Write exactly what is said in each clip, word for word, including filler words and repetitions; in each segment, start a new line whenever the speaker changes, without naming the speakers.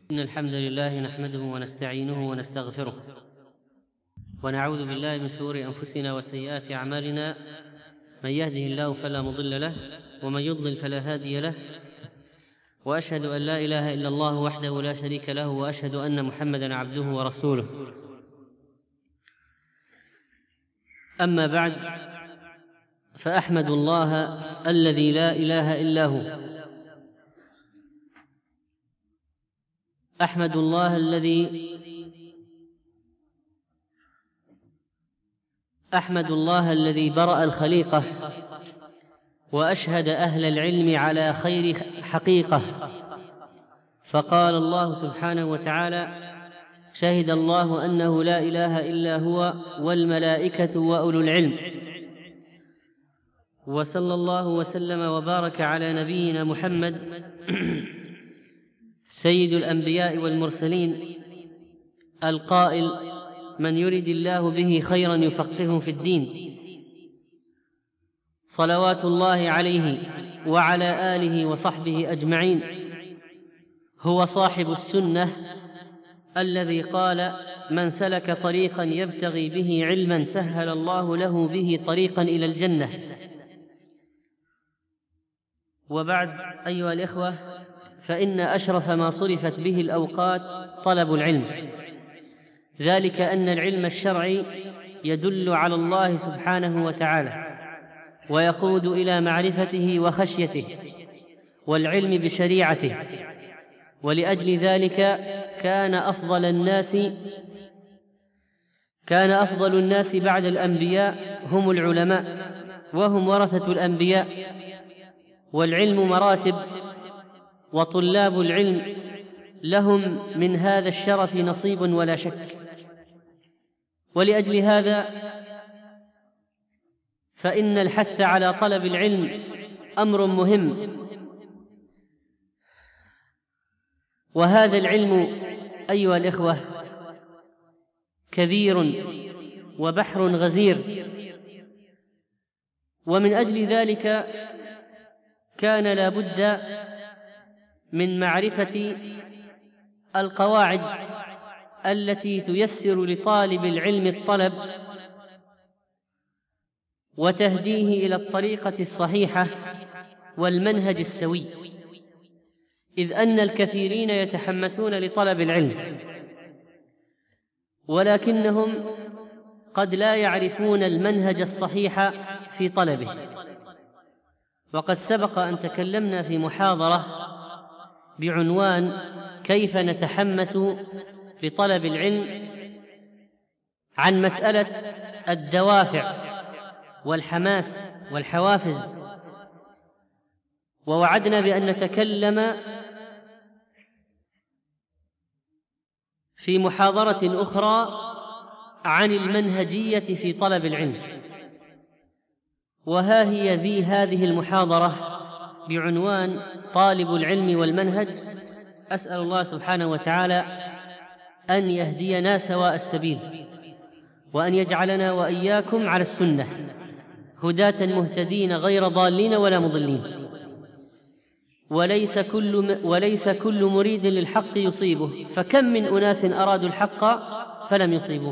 إن الحمد لله نحمده ونستعينه ونستغفره ونعوذ بالله من شرور أنفسنا وسيئات أعمالنا. من يهده الله فلا مضل له ومن يضلل فلا هادي له، وأشهد أن لا إله إلا الله وحده لا شريك له، وأشهد أن محمدًا عبده ورسوله. أما بعد، فأحمد الله الذي لا إله إلا هو، أحمد الله الذي أحمد الله الذي برأ الخليقة، وأشهد أهل العلم على خير حقيقة. فقال الله سبحانه وتعالى: شهد الله أنه لا إله إلا هو والملائكة وأولو العلم. وصلى الله وسلم وبارك على نبينا محمد سيد الأنبياء والمرسلين، القائل: من يرد الله به خيرا يفقهه في الدين. صلوات الله عليه وعلى آله وصحبه أجمعين. هو صاحب السنة الذي قال: من سلك طريقا يبتغي به علما سهل الله له به طريقا إلى الجنة. وبعد، أيها الإخوة، فإن أشرف ما صرفت به الأوقات طلب العلم، ذلك أن العلم الشرعي يدل على الله سبحانه وتعالى ويقود إلى معرفته وخشيته والعلم بشريعته. ولأجل ذلك كان أفضل الناس كان أفضل الناس بعد الأنبياء هم العلماء، وهم ورثة الأنبياء. والعلم مراتب، وطلاب العلم لهم من هذا الشرف نصيب ولا شك. ولأجل هذا فإن الحث على طلب العلم أمر مهم، وهذا العلم أيها الإخوة كبير وبحر غزير. ومن أجل ذلك كان لا بد من معرفة القواعد التي تيسر لطالب العلم الطلب وتهديه إلى الطريقة الصحيحة والمنهج السوي، إذ أن الكثيرين يتحمسون لطلب العلم ولكنهم قد لا يعرفون المنهج الصحيح في طلبه. وقد سبق أن تكلمنا في محاضرة بعنوان كيف نتحمس لطلب العلم عن مسألة الدوافع والحماس والحوافز، ووعدنا بأن نتكلم في محاضرة أخرى عن المنهجية في طلب العلم. وها هي ذي هذه المحاضرة بعنوان طالب العلم والمنهج. أسأل الله سبحانه وتعالى أن يهدينا سواء السبيل، وأن يجعلنا وإياكم على السنة هداة مهتدين غير ضالين ولا مضلين. وليس كل, وليس كل مريد للحق يصيبه، فكم من أناس أرادوا الحق فلم يصيبوه.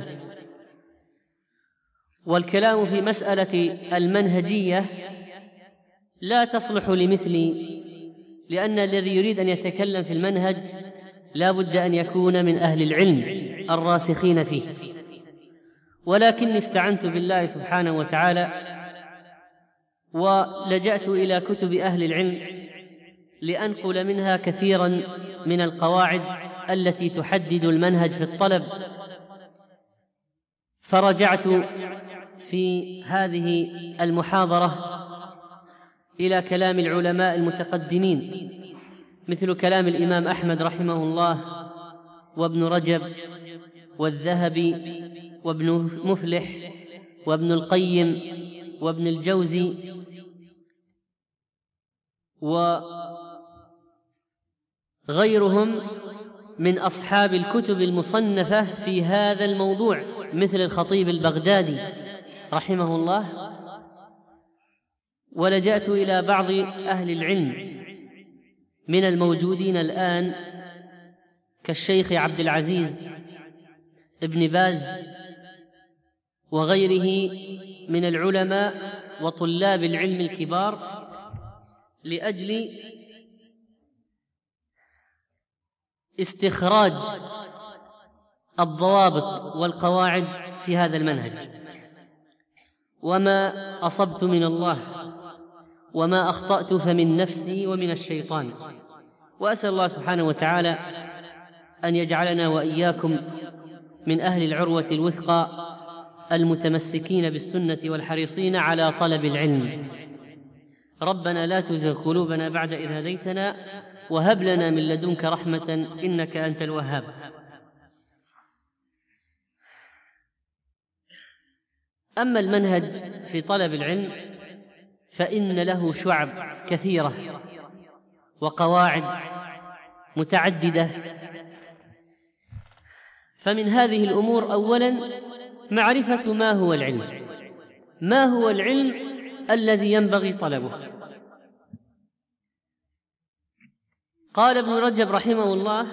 والكلام في مسألة المنهجية لا تصلح لمثلي، لأن الذي يريد أن يتكلم في المنهج لا بد أن يكون من أهل العلم الراسخين فيه. ولكني استعنت بالله سبحانه وتعالى ولجأت إلى كتب أهل العلم لأنقل منها كثيرا من القواعد التي تحدد المنهج في الطلب. فرجعت في هذه المحاضرة إلى كلام العلماء المتقدمين، مثل كلام الإمام أحمد رحمه الله، وابن رجب، والذهبي، وابن مفلح، وابن القيم، وابن الجوزي، وغيرهم من أصحاب الكتب المصنفة في هذا الموضوع، مثل الخطيب البغدادي رحمه الله. ولجأت إلى بعض أهل العلم من الموجودين الآن كالشيخ عبد العزيز ابن باز وغيره من العلماء وطلاب العلم الكبار لأجل استخراج الضوابط والقواعد في هذا المنهج. وما أصبت من الله وما أخطأت فمن نفسي ومن الشيطان. وأسأل الله سبحانه وتعالى أن يجعلنا وإياكم من أهل العروة الوثقى المتمسكين بالسنة والحريصين على طلب العلم. ربنا لا تزغ قلوبنا بعد إذ هديتنا وهب لنا من لدنك رحمة إنك أنت الوهاب. أما المنهج في طلب العلم فإن له شعب كثيرة وقواعد متعددة. فمن هذه الأمور أولاً معرفة ما هو العلم، ما هو العلم الذي ينبغي طلبه. قال ابن رجب رحمه الله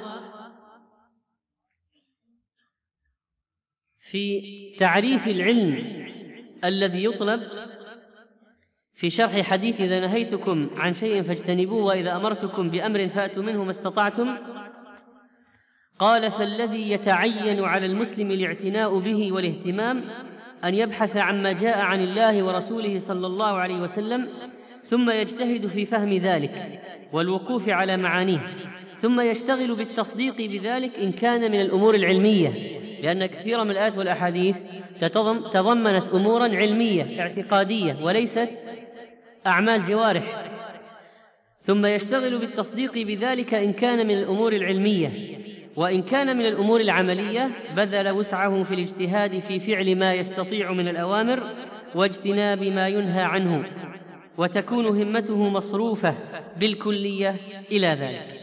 في تعريف العلم الذي يطلب في شرح حديث إذا نهيتكم عن شيء فاجتنبوه وإذا أمرتكم بأمر فأتوا منه ما استطعتم، قال: فالذي يتعين على المسلم الاعتناء به والاهتمام أن يبحث عما جاء عن الله ورسوله صلى الله عليه وسلم، ثم يجتهد في فهم ذلك والوقوف على معانيه، ثم يشتغل بالتصديق بذلك إن كان من الأمور العلمية، لأن كثيرا من الآيات والأحاديث تضمنت أمورا علمية اعتقادية وليست أعمال جوارح. ثم يشتغل بالتصديق بذلك إن كان من الأمور العلمية، وإن كان من الأمور العملية بذل وسعه في الاجتهاد في فعل ما يستطيع من الأوامر واجتناب ما ينهى عنه، وتكون همته مصروفة بالكلية إلى ذلك.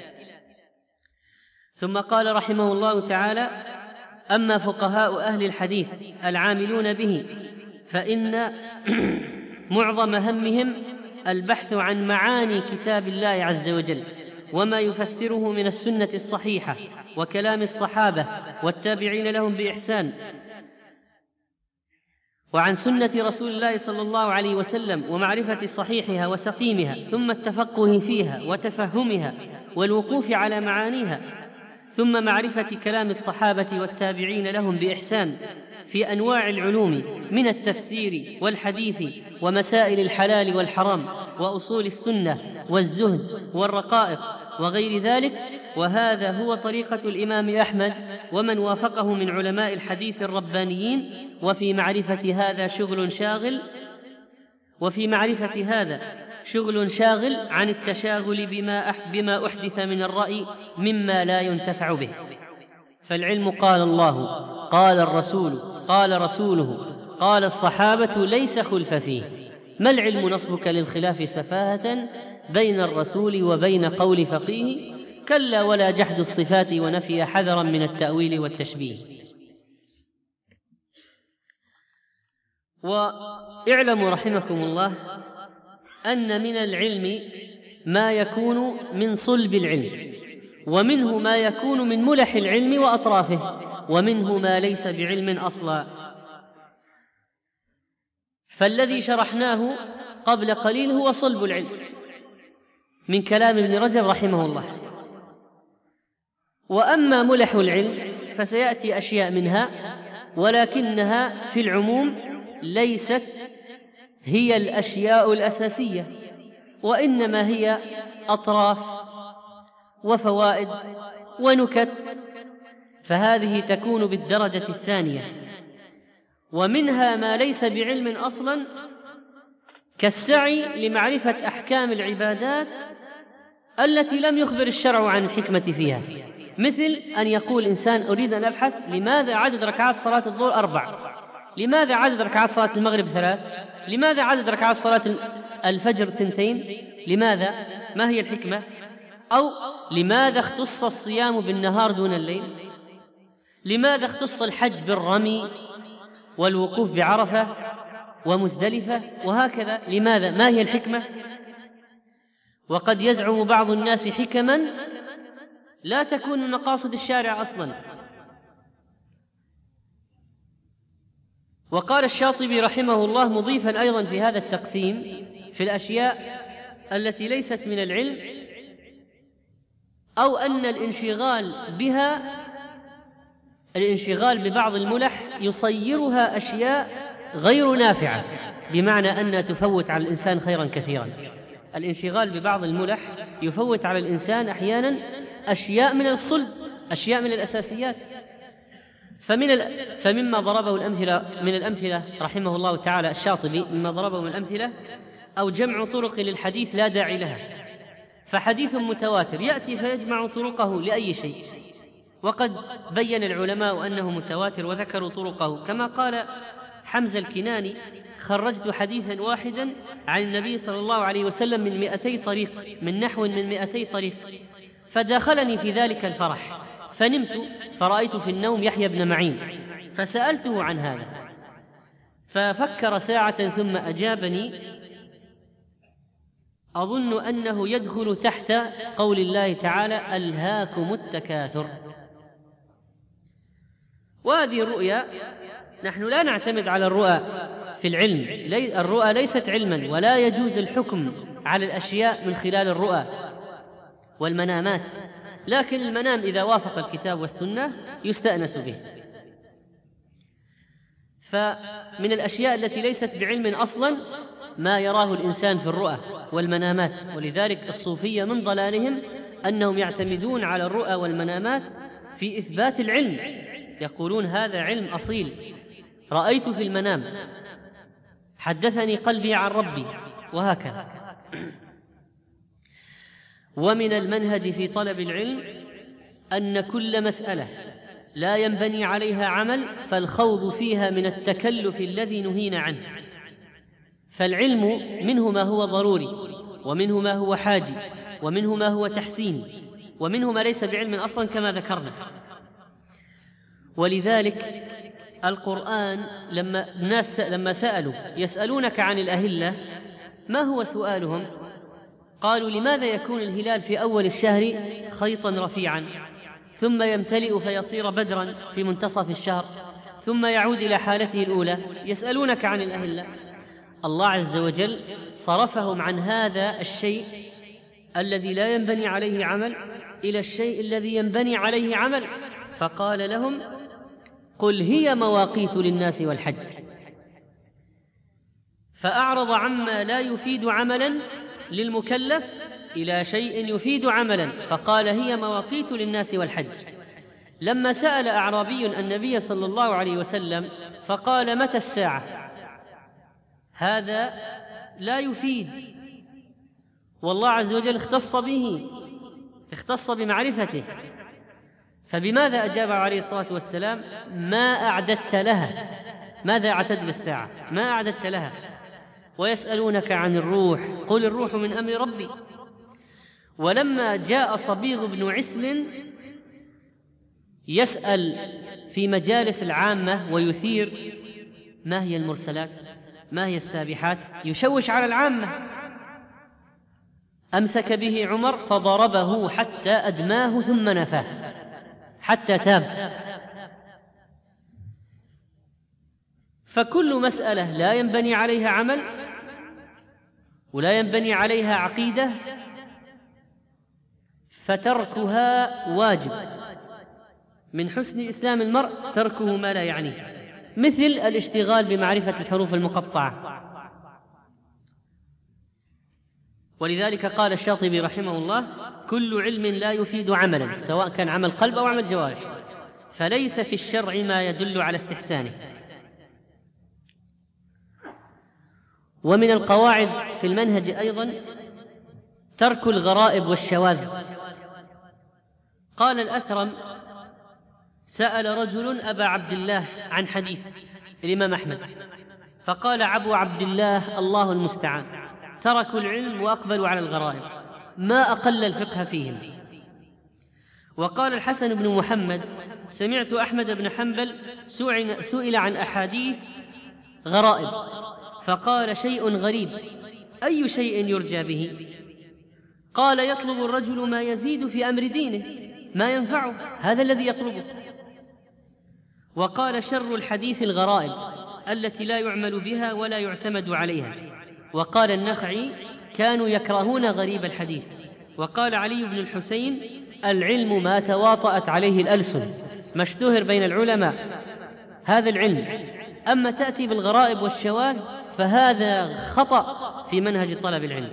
ثم قال رحمه الله تعالى: أما فقهاء أهل الحديث العاملون به فإن معظم همهم البحث عن معاني كتاب الله عز وجل وما يفسره من السنة الصحيحة وكلام الصحابة والتابعين لهم بإحسان، وعن سنة رسول الله صلى الله عليه وسلم ومعرفة صحيحها وسقيمها، ثم التفقه فيها وتفهمها والوقوف على معانيها، ثم معرفة كلام الصحابة والتابعين لهم بإحسان في أنواع العلوم من التفسير والحديث ومسائل الحلال والحرام وأصول السنة والزهد والرقائق وغير ذلك. وهذا هو طريقة الإمام أحمد ومن وافقه من علماء الحديث الربانيين. وفي معرفة هذا شغل شاغل وفي معرفة هذا شغل شاغل عن التشاغل بما بما أحدث من الرأي مما لا ينتفع به. فالعلم قال الله، قال الرسول، قال رسوله، قال الصحابة، ليس خلف فيه. ما العلم نصبك للخلاف سفاهة بين الرسول وبين قول فقيه؟ كلا ولا جحد الصفات ونفي حذرا من التأويل والتشبيه. واعلموا رحمكم الله أن من العلم ما يكون من صلب العلم، ومنه ما يكون من ملح العلم وأطرافه، ومنه ما ليس بعلم أصلا. فالذي شرحناه قبل قليل هو صلب العلم من كلام ابن رجب رحمه الله. وأما ملح العلم فسيأتي أشياء منها، ولكنها في العموم ليست هي الأشياء الأساسية، وإنما هي أطراف وفوائد ونكت، فهذه تكون بالدرجة الثانية. ومنها ما ليس بعلم أصلا كالسعي لمعرفة أحكام العبادات التي لم يخبر الشرع عن الحكمة فيها، مثل أن يقول إنسان: أريد أن أبحث لماذا عدد ركعات صلاة الظهر أربع، لماذا عدد ركعات صلاة المغرب ثلاث، لماذا عدد ركعات صلاة الفجر ثنتين، لماذا؟ ما هي الحكمة؟ أو لماذا اختص الصيام بالنهار دون الليل؟ لماذا اختص الحج بالرمي والوقوف بعرفة ومزدلفة؟ وهكذا، لماذا؟ ما هي الحكمة؟ وقد يزعم بعض الناس حكما لا تكون من مقاصد الشارع أصلاً. وقال الشاطبي رحمه الله مضيفاً أيضاً في هذا التقسيم في الأشياء التي ليست من العلم أو أن الانشغال بها الانشغال ببعض الملح يصيرها أشياء غير نافعة، بمعنى أنها تفوت على الإنسان خيراً كثيراً. الانشغال ببعض الملح يفوت على الإنسان أحياناً أشياء من الصلب، أشياء من الأساسيات. فمن ال... فمما ضربه الأمثلة من الأمثلة رحمه الله تعالى الشاطبي، مما ضربه من الأمثلة أو جمع طرق للحديث لا داعي لها. فحديث متواتر يأتي فيجمع طرقه لأي شيء، وقد بين العلماء أنه متواتر وذكروا طرقه، كما قال حمزة الكناني: خرجت حديثا واحدا عن النبي صلى الله عليه وسلم من مئتي طريق، من نحو من مئتي طريق، فداخلني في ذلك الفرح، فنمت فرأيت في النوم يحيى بن معين فسألته عن هذا، ففكر ساعة ثم أجابني: أظن أنه يدخل تحت قول الله تعالى: ألهاكم التكاثر. وهذه الرؤيا نحن لا نعتمد على الرؤى في العلم، الرؤى ليست علما، ولا يجوز الحكم على الأشياء من خلال الرؤى والمنامات، لكن المنام إذا وافق الكتاب والسنة يستأنس به. فمن الأشياء التي ليست بعلم أصلا ما يراه الإنسان في الرؤى والمنامات، ولذلك الصوفية من ضلالهم أنهم يعتمدون على الرؤى والمنامات في إثبات العلم، يقولون هذا علم أصيل، رأيت في المنام، حدثني قلبي عن ربي، وهكذا. ومن المنهج في طلب العلم أن كل مسألة لا ينبني عليها عمل فالخوض فيها من التكلف الذي نهينا عنه. فالعلم منه ما هو ضروري، ومنه ما هو حاجي، ومنه ما هو تحسين، ومنه ما ليس بعلم أصلا كما ذكرنا. ولذلك القرآن لما الناس لما سألوا يسألونك عن الأهلة، ما هو سؤالهم؟ قالوا: لماذا يكون الهلال في أول الشهر خيطا رفيعا، ثم يمتلئ فيصير بدرا في منتصف الشهر، ثم يعود إلى حالته الأولى؟ يسألونك عن الأهلة. الله عز وجل صرفهم عن هذا الشيء الذي لا ينبني عليه عمل إلى الشيء الذي ينبني عليه عمل، فقال لهم: قل هي مواقيت للناس والحج. فأعرض عما لا يفيد عملا للمكلف إلى شيء يفيد عملا، فقال: هي مواقيت للناس والحج. لما سأل أعرابي النبي صلى الله عليه وسلم فقال: متى الساعة؟ هذا لا يفيد، والله عز وجل اختص به، اختص بمعرفته. فبماذا أجاب عليه الصلاة والسلام؟ ما أعددت لها. ماذا أعددت للساعة؟ ما أعددت لها. ويسألونك عن الروح، قل الروح من أمر ربي. ولما جاء صبيغ بن عسل يسأل في مجالس العامة ويثير: ما هي المرسلات؟ ما هي السابحات؟ يشوش على العامة. أمسك به عمر فضربه حتى أدماه ثم نفاه حتى تاب. فكل مسألة لا ينبني عليها عمل ولا ينبني عليها عقيدة فتركها واجب. من حسن إسلام المرء تركه ما لا يعنيه، مثل الاشتغال بمعرفة الحروف المقطعة. ولذلك قال الشاطبي رحمه الله: كل علم لا يفيد عملا، سواء كان عمل قلب أو عمل جوارح، فليس في الشرع ما يدل على استحسانه. ومن القواعد في المنهج أيضا ترك الغرائب والشواذ. قال الأثرم: سأل رجل أبا عبد الله عن حديث الإمام أحمد، فقال أبو عبد الله: الله المستعان، تركوا العلم وأقبلوا على الغرائب، ما أقل الفقه فيهم. وقال الحسن بن محمد: سمعت أحمد بن حنبل سئل عن أحاديث غرائب فقال: شيء غريب، أي شيء يرجى به؟ قال: يطلب الرجل ما يزيد في أمر دينه، ما ينفعه، هذا الذي يطلبه. وقال: شر الحديث الغرائب التي لا يعمل بها ولا يعتمد عليها. وقال النخعي: كانوا يكرهون غريب الحديث. وقال علي بن الحسين: العلم ما تواطأت عليه الألسن، ما اشتهر بين العلماء هذا العلم. أما تأتي بالغرائب والشواذ فهذا خطأ في منهج طلب العلم.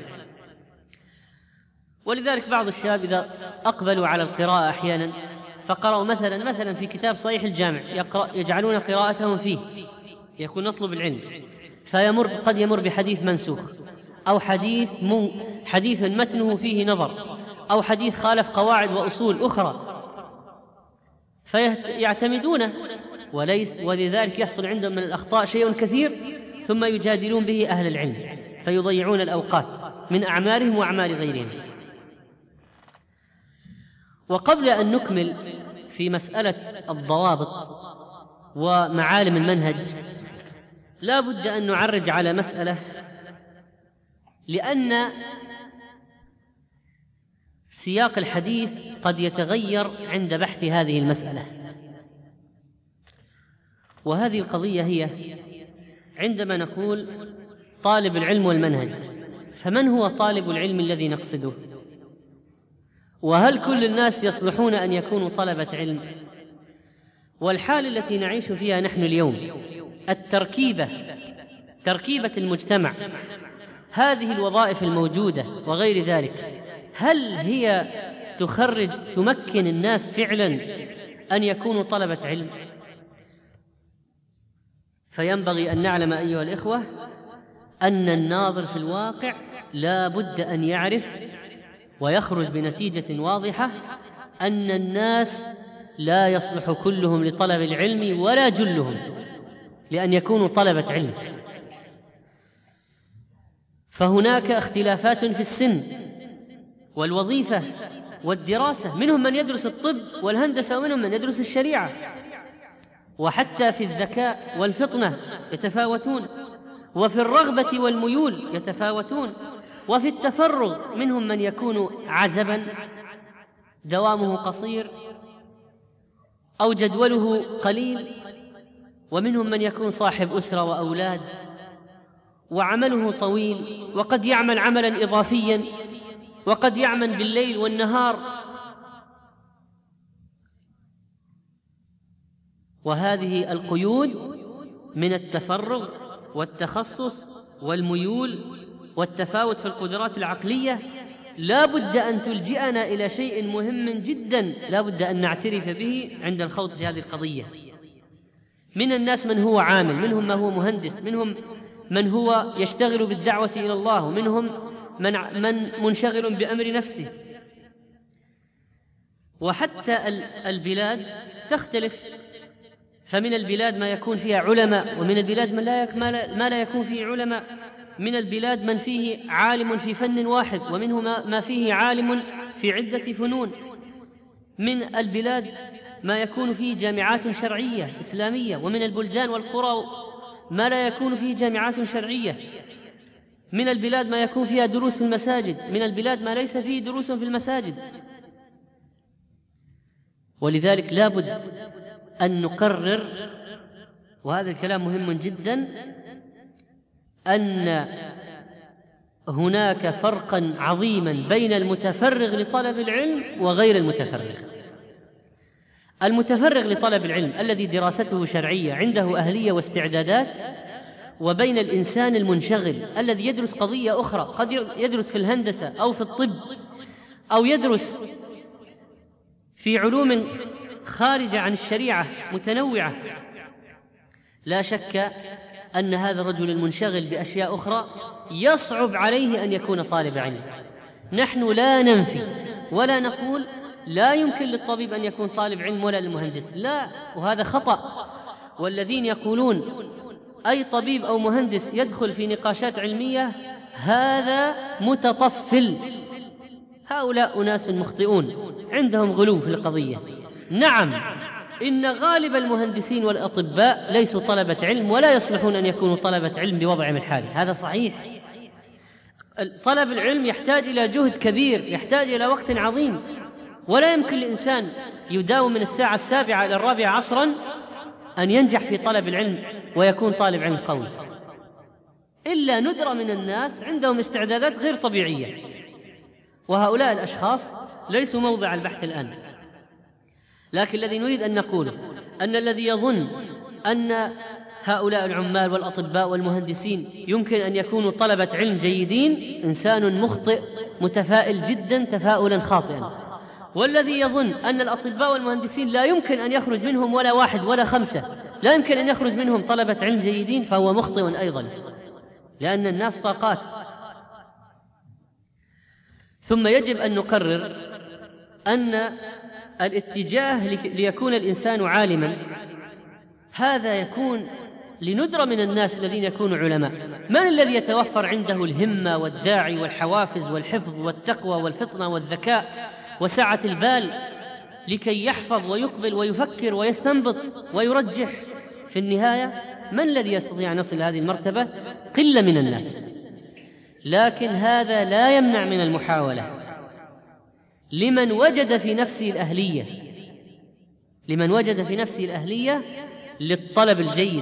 ولذلك بعض الشباب إذا أقبلوا على القراءة أحيانا فقرأوا مثلا مثلا في كتاب صحيح الجامع يقرأ يجعلون قراءتهم فيه، يكون نطلب العلم، فيمر قد يمر بحديث منسوخ، أو حديث من حديث متنه فيه نظر، أو حديث خالف قواعد وأصول أخرى فيعتمدونه، وليس ولذلك يحصل عندهم من الأخطاء شيء كثير، ثم يجادلون به أهل العلم فيضيعون الأوقات من أعمالهم وأعمال غيرهم. وقبل أن نكمل في مسألة الضوابط ومعالم المنهج لا بد أن نعرج على مسألة، لأن سياق الحديث قد يتغير عند بحث هذه المسألة. وهذه القضية هي عندما نقول طالب العلم والمنهج، فمن هو طالب العلم الذي نقصده؟ وهل كل الناس يصلحون أن يكونوا طلبة علم؟ والحال التي نعيش فيها نحن اليوم، التركيبة تركيبة المجتمع، هذه الوظائف الموجودة وغير ذلك، هل هي تخرج تمكن الناس فعلا أن يكونوا طلبة علم؟ فينبغي أن نعلم أيها الإخوة أن الناظر في الواقع لا بد أن يعرف ويخرج بنتيجة واضحة أن الناس لا يصلح كلهم لطلب العلم ولا جلهم لأن يكونوا طلبة علم. فهناك اختلافات في السن والوظيفة والدراسة، منهم من يدرس الطب والهندسة ومنهم من يدرس الشريعة، وحتى في الذكاء والفطنة يتفاوتون، وفي الرغبة والميول يتفاوتون، وفي التفرغ منهم من يكون عزبا دوامه قصير أو جدوله قليل، ومنهم من يكون صاحب أسرة وأولاد وعمله طويل، وقد يعمل عملا إضافيا، وقد يعمل بالليل والنهار. وهذه القيود من التفرغ والتخصص والميول والتفاوت في القدرات العقلية لا بد أن تلجئنا إلى شيء مهم جدا لا بد أن نعترف به عند الخوض في هذه القضية. من الناس من هو عامل، منهم من هو مهندس، منهم من هو يشتغل بالدعوة إلى الله، ومنهم من, من منشغل بأمر نفسه. وحتى البلاد تختلف، فمن البلاد ما يكون فيها علماء، ومن البلاد من لا ما لا يكون فيه علماء، من البلاد من فيه عالم في فن واحد، ومنه ما فيه عالم في عدة فنون. من البلاد ما يكون فيه جامعات شرعية إسلامية، ومن البلدان والقرى ما لا يكون فيه جامعات شرعية. من البلاد ما يكون فيها دروس في المساجد، من البلاد ما ليس فيه دروس في المساجد. ولذلك لا بد أن نقرر، وهذا الكلام مهم جدا، أن هناك فرقا عظيما بين المتفرغ لطلب العلم وغير المتفرغ. المتفرغ لطلب العلم الذي دراسته شرعية عنده أهلية واستعدادات، وبين الإنسان المنشغل الذي يدرس قضية أخرى، قد يدرس في الهندسة أو في الطب أو يدرس في علوم خارجة عن الشريعة متنوعة. لا شك أن هذا الرجل المنشغل بأشياء أخرى يصعب عليه أن يكون طالب علم. نحن لا ننفي ولا نقول لا يمكن للطبيب أن يكون طالب علم ولا للمهندس، لا، وهذا خطأ. والذين يقولون أي طبيب أو مهندس يدخل في نقاشات علمية هذا متطفل، هؤلاء أناس مخطئون عندهم غلو في القضية. نعم، إن غالب المهندسين والأطباء ليسوا طلبة علم ولا يصلحون أن يكونوا طلبة علم بوضعهم الحالي، هذا صحيح. طلب العلم يحتاج إلى جهد كبير، يحتاج إلى وقت عظيم، ولا يمكن لإنسان يداوم من الساعة السابعة إلى الرابعة عصرا أن ينجح في طلب العلم ويكون طالب علم قوي، إلا ندرة من الناس عندهم استعدادات غير طبيعية، وهؤلاء الأشخاص ليسوا موضع البحث الآن. لكن الذي نريد أن نقوله أن الذي يظن أن هؤلاء العمال والأطباء والمهندسين يمكن أن يكونوا طلبة علم جيدين إنسان مخطئ متفائل جدا تفاؤلا خاطئا، والذي يظن أن الأطباء والمهندسين لا يمكن أن يخرج منهم ولا واحد ولا خمسة، لا يمكن أن يخرج منهم طلبة علم جيدين، فهو مخطئ أيضا، لأن الناس طاقات. ثم يجب أن نقرر أن الاتجاه ليكون الإنسان عالما هذا يكون لندرة من الناس الذين يكونوا علماء. من الذي يتوفر عنده الهمة والداعي والحوافز والحفظ والتقوى والفطنة والذكاء وسعة البال لكي يحفظ ويقبل ويفكر ويستنبط ويرجح؟ في النهاية من الذي يستطيع أن يصل هذه المرتبة؟ قلة من الناس. لكن هذا لا يمنع من المحاولة لمن وجد في نفسه الأهلية لمن وجد في نفسه الأهلية للطلب الجيد.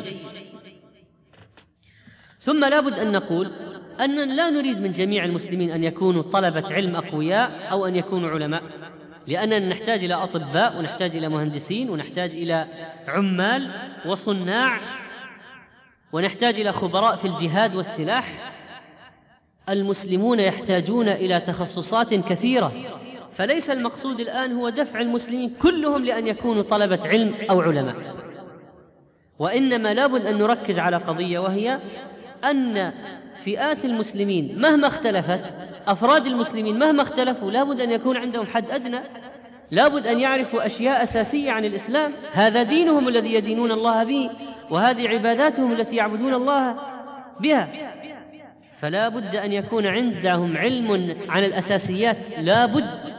ثم لا بد أن نقول أننا لا نريد من جميع المسلمين أن يكونوا طلبة علم أقوياء أو أن يكونوا علماء، لأننا نحتاج إلى أطباء ونحتاج إلى مهندسين ونحتاج إلى عمال وصناع ونحتاج إلى خبراء في الجهاد والسلاح. المسلمون يحتاجون إلى تخصصات كثيرة، فليس المقصود الآن هو دفع المسلمين كلهم لأن يكونوا طلبة علم أو علماء، وإنما لابد أن نركز على قضية، وهي أن فئات المسلمين مهما اختلفت، أفراد المسلمين مهما اختلفوا، لابد أن يكون عندهم حد أدنى، لابد أن يعرفوا أشياء أساسية عن الإسلام. هذا دينهم الذي يدينون الله به، وهذه عباداتهم التي يعبدون الله بها، فلا بد أن يكون عندهم علم عن الأساسيات، لا بد.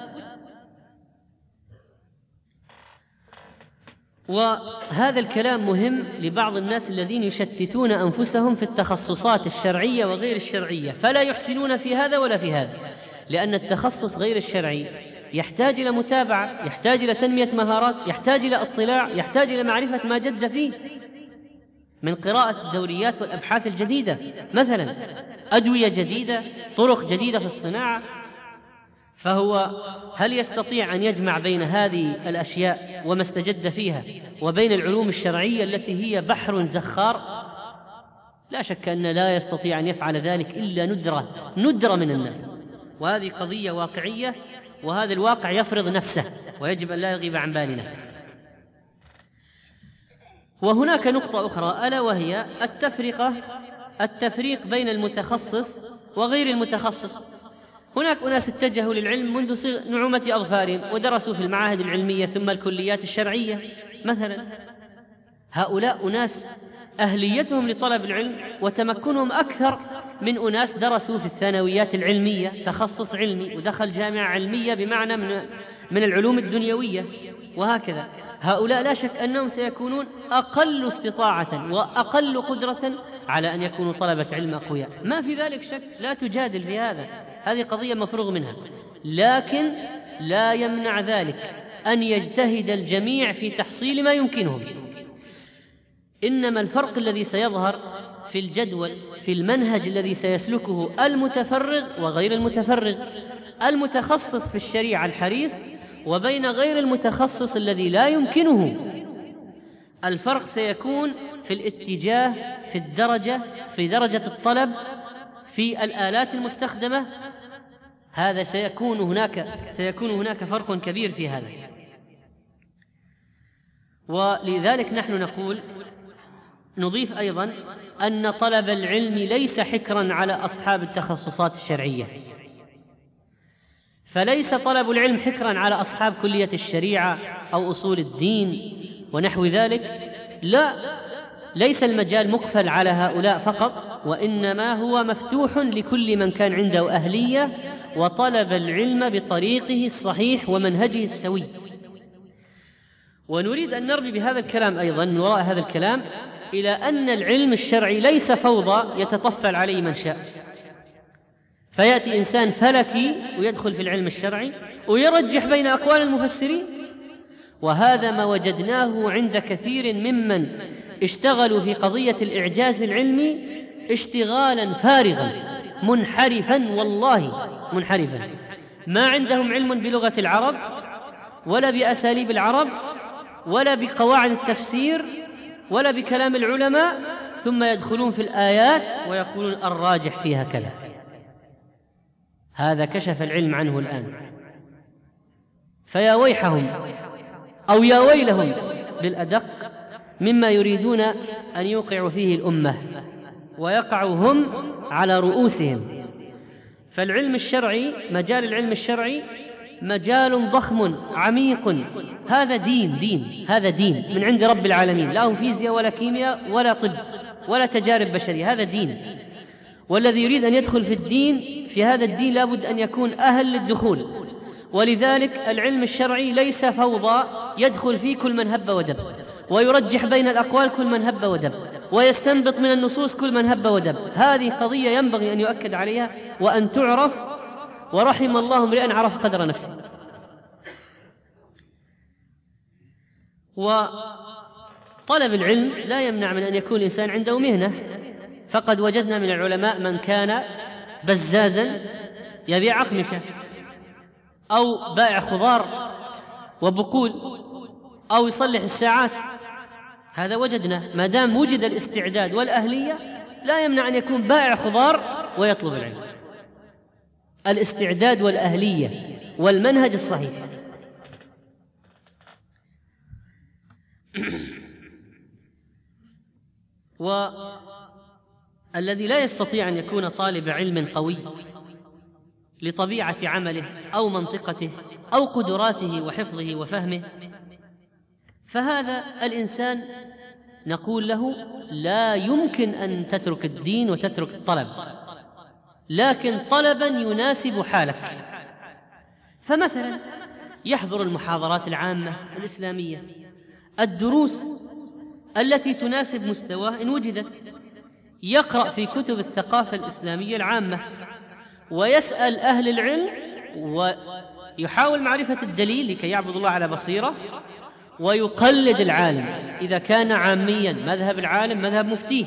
وهذا الكلام مهم لبعض الناس الذين يشتتون أنفسهم في التخصصات الشرعية وغير الشرعية، فلا يحسنون في هذا ولا في هذا، لأن التخصص غير الشرعي يحتاج إلى متابعة، يحتاج إلى تنمية مهارات، يحتاج إلى اطلاع، يحتاج إلى معرفة ما جد فيه من قراءة الدوريات والأبحاث الجديدة، مثلا أدوية جديدة، طرق جديدة في الصناعة. فهو هل يستطيع أن يجمع بين هذه الأشياء وما استجد فيها وبين العلوم الشرعية التي هي بحر زخار؟ لا شك أن لا يستطيع أن يفعل ذلك إلا ندرة ندرة من الناس، وهذه قضية واقعية، وهذا الواقع يفرض نفسه ويجب أن لا يغيب عن بالنا. وهناك نقطة أخرى، ألا وهي التفرقة التفريق بين المتخصص وغير المتخصص. هناك أناس اتجهوا للعلم منذ نعومة أظفارهم ودرسوا في المعاهد العلمية ثم الكليات الشرعية مثلا. هؤلاء أناس أهليتهم لطلب العلم وتمكنهم أكثر من أناس درسوا في الثانويات العلمية تخصص علمي ودخل جامعة علمية بمعنى من, من العلوم الدنيوية، وهكذا. هؤلاء لا شك أنهم سيكونون أقل استطاعة وأقل قدرة على أن يكونوا طلبة علم أقوياء، ما في ذلك شك، لا تجادل في هذا، هذه قضية مفروغ منها. لكن لا يمنع ذلك أن يجتهد الجميع في تحصيل ما يمكنهم. إنما الفرق الذي سيظهر في الجدول في المنهج الذي سيسلكه المتفرغ وغير المتفرغ، المتخصص في الشريعة الحريص وبين غير المتخصص الذي لا يمكنه. الفرق سيكون في الاتجاه، في الدرجة، في درجة الطلب، في الآلات المستخدمة. هذا سيكون هناك سيكون هناك فرق كبير في هذا. ولذلك نحن نقول نضيف أيضا أن طلب العلم ليس حكرا على أصحاب التخصصات الشرعية، فليس طلب العلم حكرا على أصحاب كلية الشريعة أو أصول الدين ونحو ذلك، لا، ليس المجال مقفل على هؤلاء فقط، وإنما هو مفتوح لكل من كان عنده أهلية وطلب العلم بطريقه الصحيح ومنهجه السوي. ونريد أن نرمي بهذا الكلام أيضا من وراء هذا الكلام إلى أن العلم الشرعي ليس فوضى يتطفل عليه من شاء، فيأتي إنسان فلكي ويدخل في العلم الشرعي، ويرجح بين أقوال المفسرين. وهذا ما وجدناه عند كثير ممن اشتغلوا في قضية الإعجاز العلمي اشتغالا فارغا منحرفا، والله منحرفا، ما عندهم علم بلغة العرب ولا بأساليب العرب ولا بقواعد التفسير ولا بكلام العلماء، ثم يدخلون في الآيات ويقولون الراجح فيها كذا. هذا كشف العلم عنه الآن. فيا ويحهم أو يا ويلهم بالأدق مما يريدون أن يوقعوا فيه الأمة ويقعوا هم على رؤوسهم. فالعلم الشرعي، مجال العلم الشرعي مجال ضخم عميق. هذا دين دين هذا دين من عند رب العالمين، لا هو فيزياء ولا كيمياء ولا طب ولا تجارب بشرية، هذا دين. والذي يريد أن يدخل في الدين، في هذا الدين، لابد أن يكون أهل للدخول. ولذلك العلم الشرعي ليس فوضى يدخل فيه كل من هب ودب، ويرجح بين الأقوال كل من هب ودب، ويستنبط من النصوص كل من هب ودب. هذه قضية ينبغي أن يؤكد عليها وأن تعرف، ورحم الله امرئا عرف قدر نفسه. وطلب العلم لا يمنع من أن يكون الإنسان عنده مهنة، فقد وجدنا من العلماء من كان بزازا يبيع أقمشة، أو بائع خضار وبقول، أو يصلح الساعات. هذا وجدنا. ما دام وجد الاستعداد والأهلية لا يمنع أن يكون بائع خضار ويطلب العلم. الاستعداد والأهلية والمنهج الصحيح. والذي لا يستطيع أن يكون طالب علم قوي لطبيعة عمله أو منطقته أو قدراته وحفظه وفهمه، فهذا الإنسان نقول له لا يمكن أن تترك الدين وتترك الطلب، لكن طلبا يناسب حالك. فمثلا يحضر المحاضرات العامة الإسلامية، الدروس التي تناسب مستواه إن وجدت، يقرأ في كتب الثقافة الإسلامية العامة، ويسأل أهل العلم ويحاول معرفة الدليل لكي يعبد الله على بصيرة، ويقلد العالم إذا كان عاميا مذهب العالم مذهب مفتيه.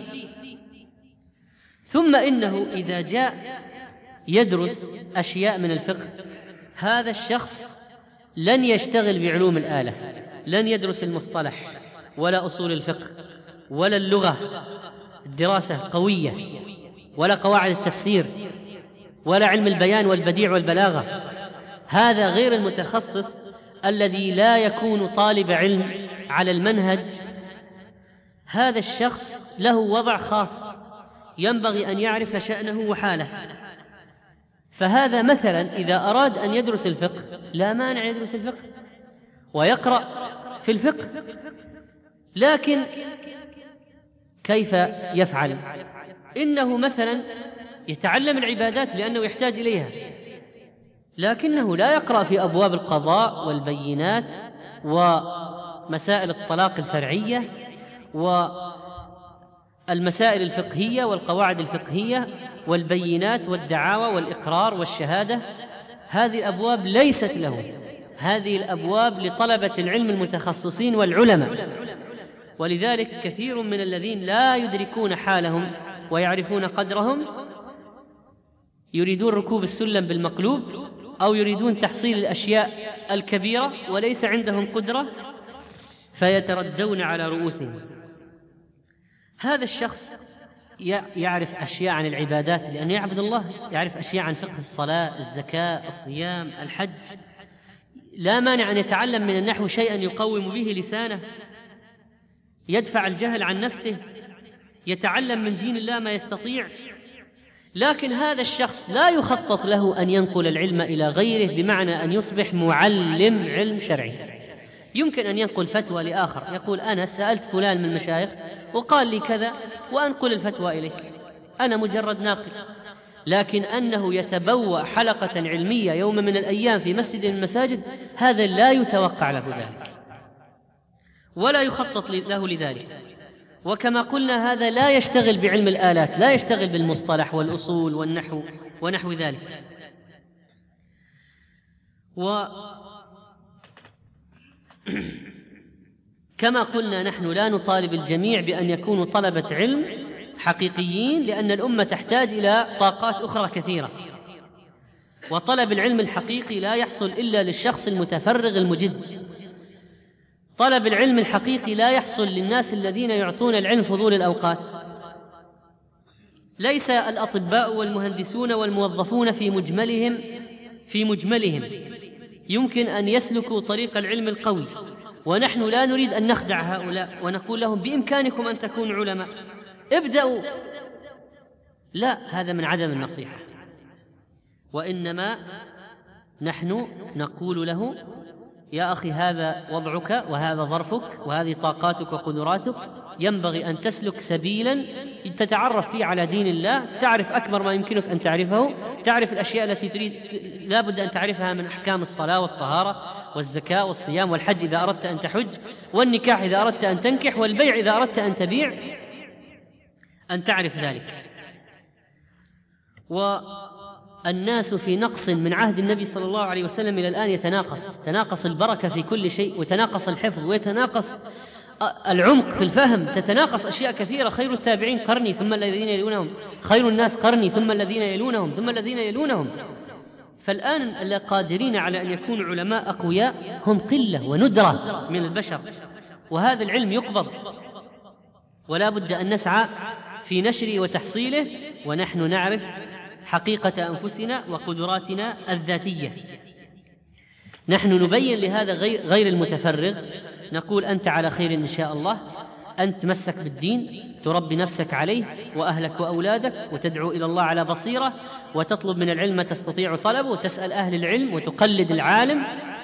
ثم إنه إذا جاء يدرس أشياء من الفقه، هذا الشخص لن يشتغل بعلوم الآلة، لن يدرس المصطلح ولا أصول الفقه ولا اللغة الدراسة قوية، ولا قواعد التفسير ولا علم البيان والبديع والبلاغة. هذا غير المتخصص الذي لا يكون طالب علم على المنهج. هذا الشخص له وضع خاص ينبغي أن يعرف شأنه وحاله. فهذا مثلا إذا أراد أن يدرس الفقه لا مانع يدرس الفقه ويقرأ في الفقه، لكن كيف يفعل؟ إنه مثلا يتعلم العبادات لأنه يحتاج إليها، لكنه لا يقرأ في أبواب القضاء والبينات ومسائل الطلاق الفرعية والمسائل الفقهية والقواعد الفقهية والبينات والدعاوى والإقرار والشهادة. هذه الأبواب ليست له، هذه الأبواب لطلبة العلم المتخصصين والعلماء. ولذلك كثير من الذين لا يدركون حالهم ويعرفون قدرهم يريدون ركوب السلم بالمقلوب، أو يريدون تحصيل الأشياء الكبيرة وليس عندهم قدرة، فيتردون على رؤوسهم. هذا الشخص يعرف أشياء عن العبادات لأنه يعبد الله، يعرف أشياء عن فقه الصلاة، الزكاة، الصيام، الحج، لا مانع أن يتعلم من النحو شيئا يقوم به لسانه، يدفع الجهل عن نفسه، يتعلم من دين الله ما يستطيع. لكن هذا الشخص لا يخطط له أن ينقل العلم إلى غيره، بمعنى أن يصبح معلم علم شرعي. يمكن أن ينقل فتوى لآخر، يقول أنا سألت فلان من المشايخ وقال لي كذا وأنقل الفتوى إليك، أنا مجرد ناقل. لكن أنه يتبوأ حلقة علمية يوم من الأيام في مسجد من المساجد، هذا لا يتوقع له ذلك ولا يخطط له لذلك. وكما قلنا هذا لا يشتغل بعلم الآلات، لا يشتغل بالمصطلح والأصول والنحو ونحو ذلك. و كما قلنا نحن لا نطالب الجميع بأن يكونوا طلبة علم حقيقيين، لأن الأمة تحتاج إلى طاقات أخرى كثيرة، وطلب العلم الحقيقي لا يحصل إلا للشخص المتفرغ المجد. طلب العلم الحقيقي لا يحصل للناس الذين يعطون العلم فضول الأوقات. ليس الأطباء والمهندسون والموظفون في مجملهم في مجملهم يمكن أن يسلكوا طريق العلم القوي، ونحن لا نريد أن نخدع هؤلاء ونقول لهم بإمكانكم أن تكونوا علماء، ابدأوا. لا، هذا من عدم النصيحة، وإنما نحن نقول له: يا أخي، هذا وضعك وهذا ظرفك وهذه طاقاتك وقدراتك، ينبغي أن تسلك سبيلا تتعرف فيه على دين الله، تعرف أكبر ما يمكنك أن تعرفه، تعرف الأشياء التي تريد لا بد أن تعرفها من أحكام الصلاة والطهارة والزكاة والصيام والحج إذا أردت أن تحج، والنكاح إذا أردت أن تنكح، والبيع إذا أردت أن تبيع، أن تعرف ذلك. والناس في نقص من عهد النبي صلى الله عليه وسلم إلى الآن يتناقص، تناقص البركة في كل شيء، وتناقص الحفظ، ويتناقص العمق في الفهم، تتناقص أشياء كثيرة. خير التابعين قرني ثم الذين يلونهم، خير الناس قرني ثم الذين يلونهم ثم الذين يلونهم. فالآن القادرين على أن يكونوا علماء أقوياء هم قلة وندرة من البشر، وهذا العلم يقبض، ولا بد أن نسعى في نشره وتحصيله، ونحن نعرف حقيقة أنفسنا وقدراتنا الذاتية. نحن نبين لهذا غير المتفرغ، نقول: أنت على خير إن شاء الله، أنت تمسك بالدين، تربي نفسك عليه وأهلك وأولادك، وتدعو إلى الله على بصيرة، وتطلب من العلم ما تستطيع طلبه، وتسأل أهل العلم، وتقلد العالم،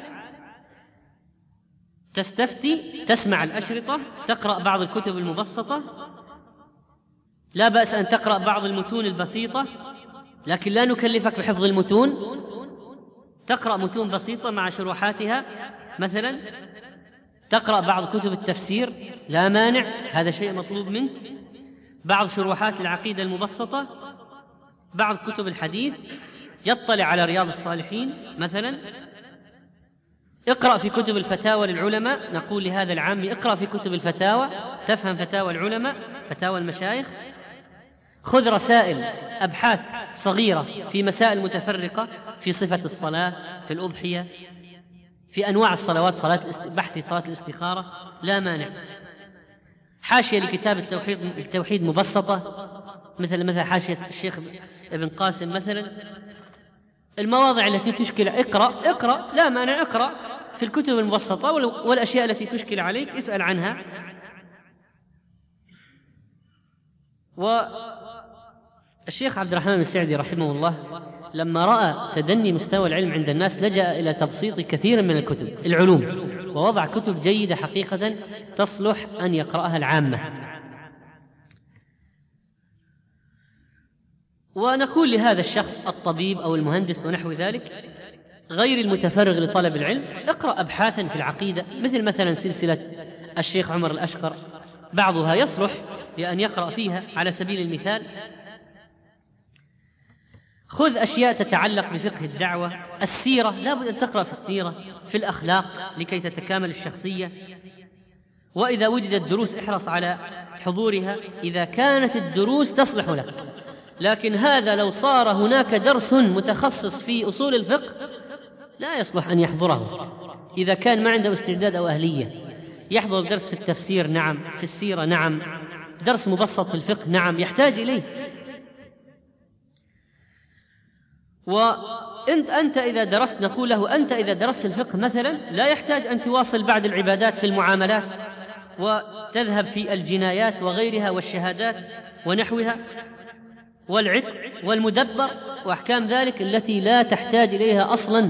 تستفتي، تسمع الأشرطة، تقرأ بعض الكتب المبسطة. لا بأس أن تقرأ بعض المتون البسيطة، لكن لا نكلفك بحفظ المتون. تقرأ متون بسيطة مع شروحاتها، مثلا تقرأ بعض كتب التفسير، لا مانع، هذا شيء مطلوب منك. بعض شروحات العقيدة المبسطة، بعض كتب الحديث، يطلع على رياض الصالحين مثلا. اقرأ في كتب الفتاوى للعلماء، نقول لهذا العام: اقرأ في كتب الفتاوى، تفهم فتاوى العلماء، فتاوى المشايخ. خذ رسائل، أبحاث صغيرة في مسائل متفرقة، في صفة الصلاة، في الأضحية، في أنواع الصلوات، صلاة بحث في صلاة الاستخارة، لا مانع. حاشية لكتاب التوحيد التوحيد مبسطة، مثل مثل حاشية الشيخ ابن قاسم مثلا. المواضع التي تشكل اقرأ اقرأ لا مانع، اقرأ في الكتب المبسطة، والأشياء التي تشكل عليك اسأل عنها. والشيخ عبد الرحمن السعدي رحمه الله لما رأى تدني مستوى العلم عند الناس لجأ إلى تبسيط كثير من الكتب العلوم، ووضع كتب جيدة حقيقة تصلح أن يقرأها العامة. ونقول لهذا الشخص الطبيب أو المهندس ونحو ذلك غير المتفرغ لطلب العلم: اقرأ أبحاثا في العقيدة، مثل مثلا سلسلة الشيخ عمر الأشقر، بعضها يصلح لأن يقرأ فيها على سبيل المثال. خذ أشياء تتعلق بفقه الدعوة، السيرة، لا بد أن تقرأ في السيرة، في الأخلاق لكي تتكامل الشخصية. وإذا وجدت دروس احرص على حضورها إذا كانت الدروس تصلح لك. لكن هذا لو صار هناك درس متخصص في أصول الفقه لا يصلح أن يحضره إذا كان ما عنده استعداد أو أهلية. يحضر درس في التفسير، نعم، في السيرة، نعم، درس مبسط في الفقه، نعم، يحتاج إليه. وأنت أنت إذا درست، نقول له: أنت إذا درست الفقه مثلا لا يحتاج أن تواصل بعد العبادات في المعاملات وتذهب في الجنايات وغيرها والشهادات ونحوها والعتق والمدبر وأحكام ذلك التي لا تحتاج إليها أصلا.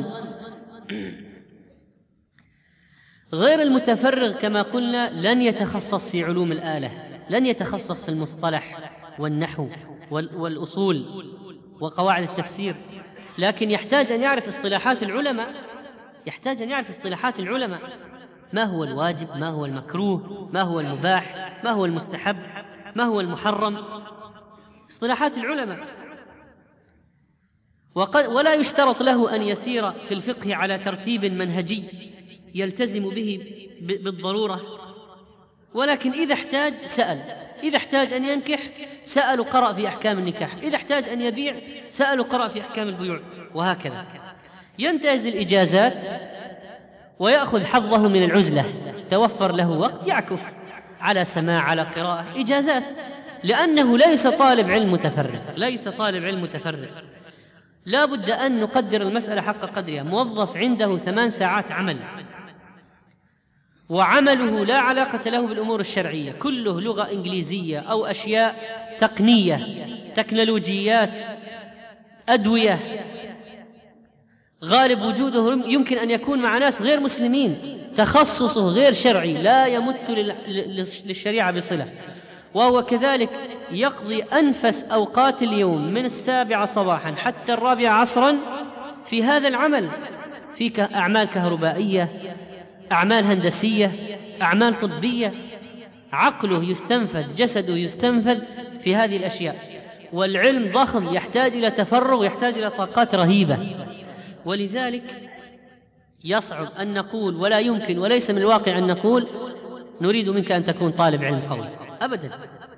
غير المتفرغ كما قلنا لن يتخصص في علوم الآلة، لن يتخصص في المصطلح والنحو والأصول وقواعد التفسير، لكن يحتاج أن يعرف اصطلاحات العلماء، يحتاج أن يعرف اصطلاحات العلماء، ما هو الواجب، ما هو المكروه، ما هو المباح، ما هو المستحب، ما هو المحرم، اصطلاحات العلماء. وقد ولا يشترط له أن يسير في الفقه على ترتيب منهجي يلتزم به بالضرورة، ولكن إذا احتاج سأل. إذا احتاج أن ينكح سأل وقرأ في أحكام النكاح، إذا احتاج أن يبيع سأل وقرأ في أحكام البيوع، وهكذا. ينتهز الإجازات ويأخذ حظه من العزلة، توفر له وقت يعكف على سماع، على قراءة، إجازات، لأنه ليس طالب علم متفرغ، ليس طالب علم متفرغ. لا بد أن نقدر المسألة حق قدرها. موظف عنده ثمان ساعات عمل، وعمله لا علاقة له بالأمور الشرعية، كله لغة إنجليزية أو أشياء تقنية، تكنولوجيات، أدوية، غالب وجوده يمكن أن يكون مع ناس غير مسلمين، تخصصه غير شرعي، لا يمت للشريعة بصلة، وهو كذلك يقضي أنفس أوقات اليوم من السابعة صباحا حتى الرابعة عصرا في هذا العمل، في أعمال كهربائية، أعمال هندسية، أعمال طبية. عقله يستنفذ، جسده يستنفذ في هذه الأشياء، والعلم ضخم يحتاج إلى تفرغ، يحتاج إلى طاقات رهيبة. ولذلك يصعب أن نقول، ولا يمكن وليس من الواقع أن نقول نريد منك أن تكون طالب علم قوي، أبدا.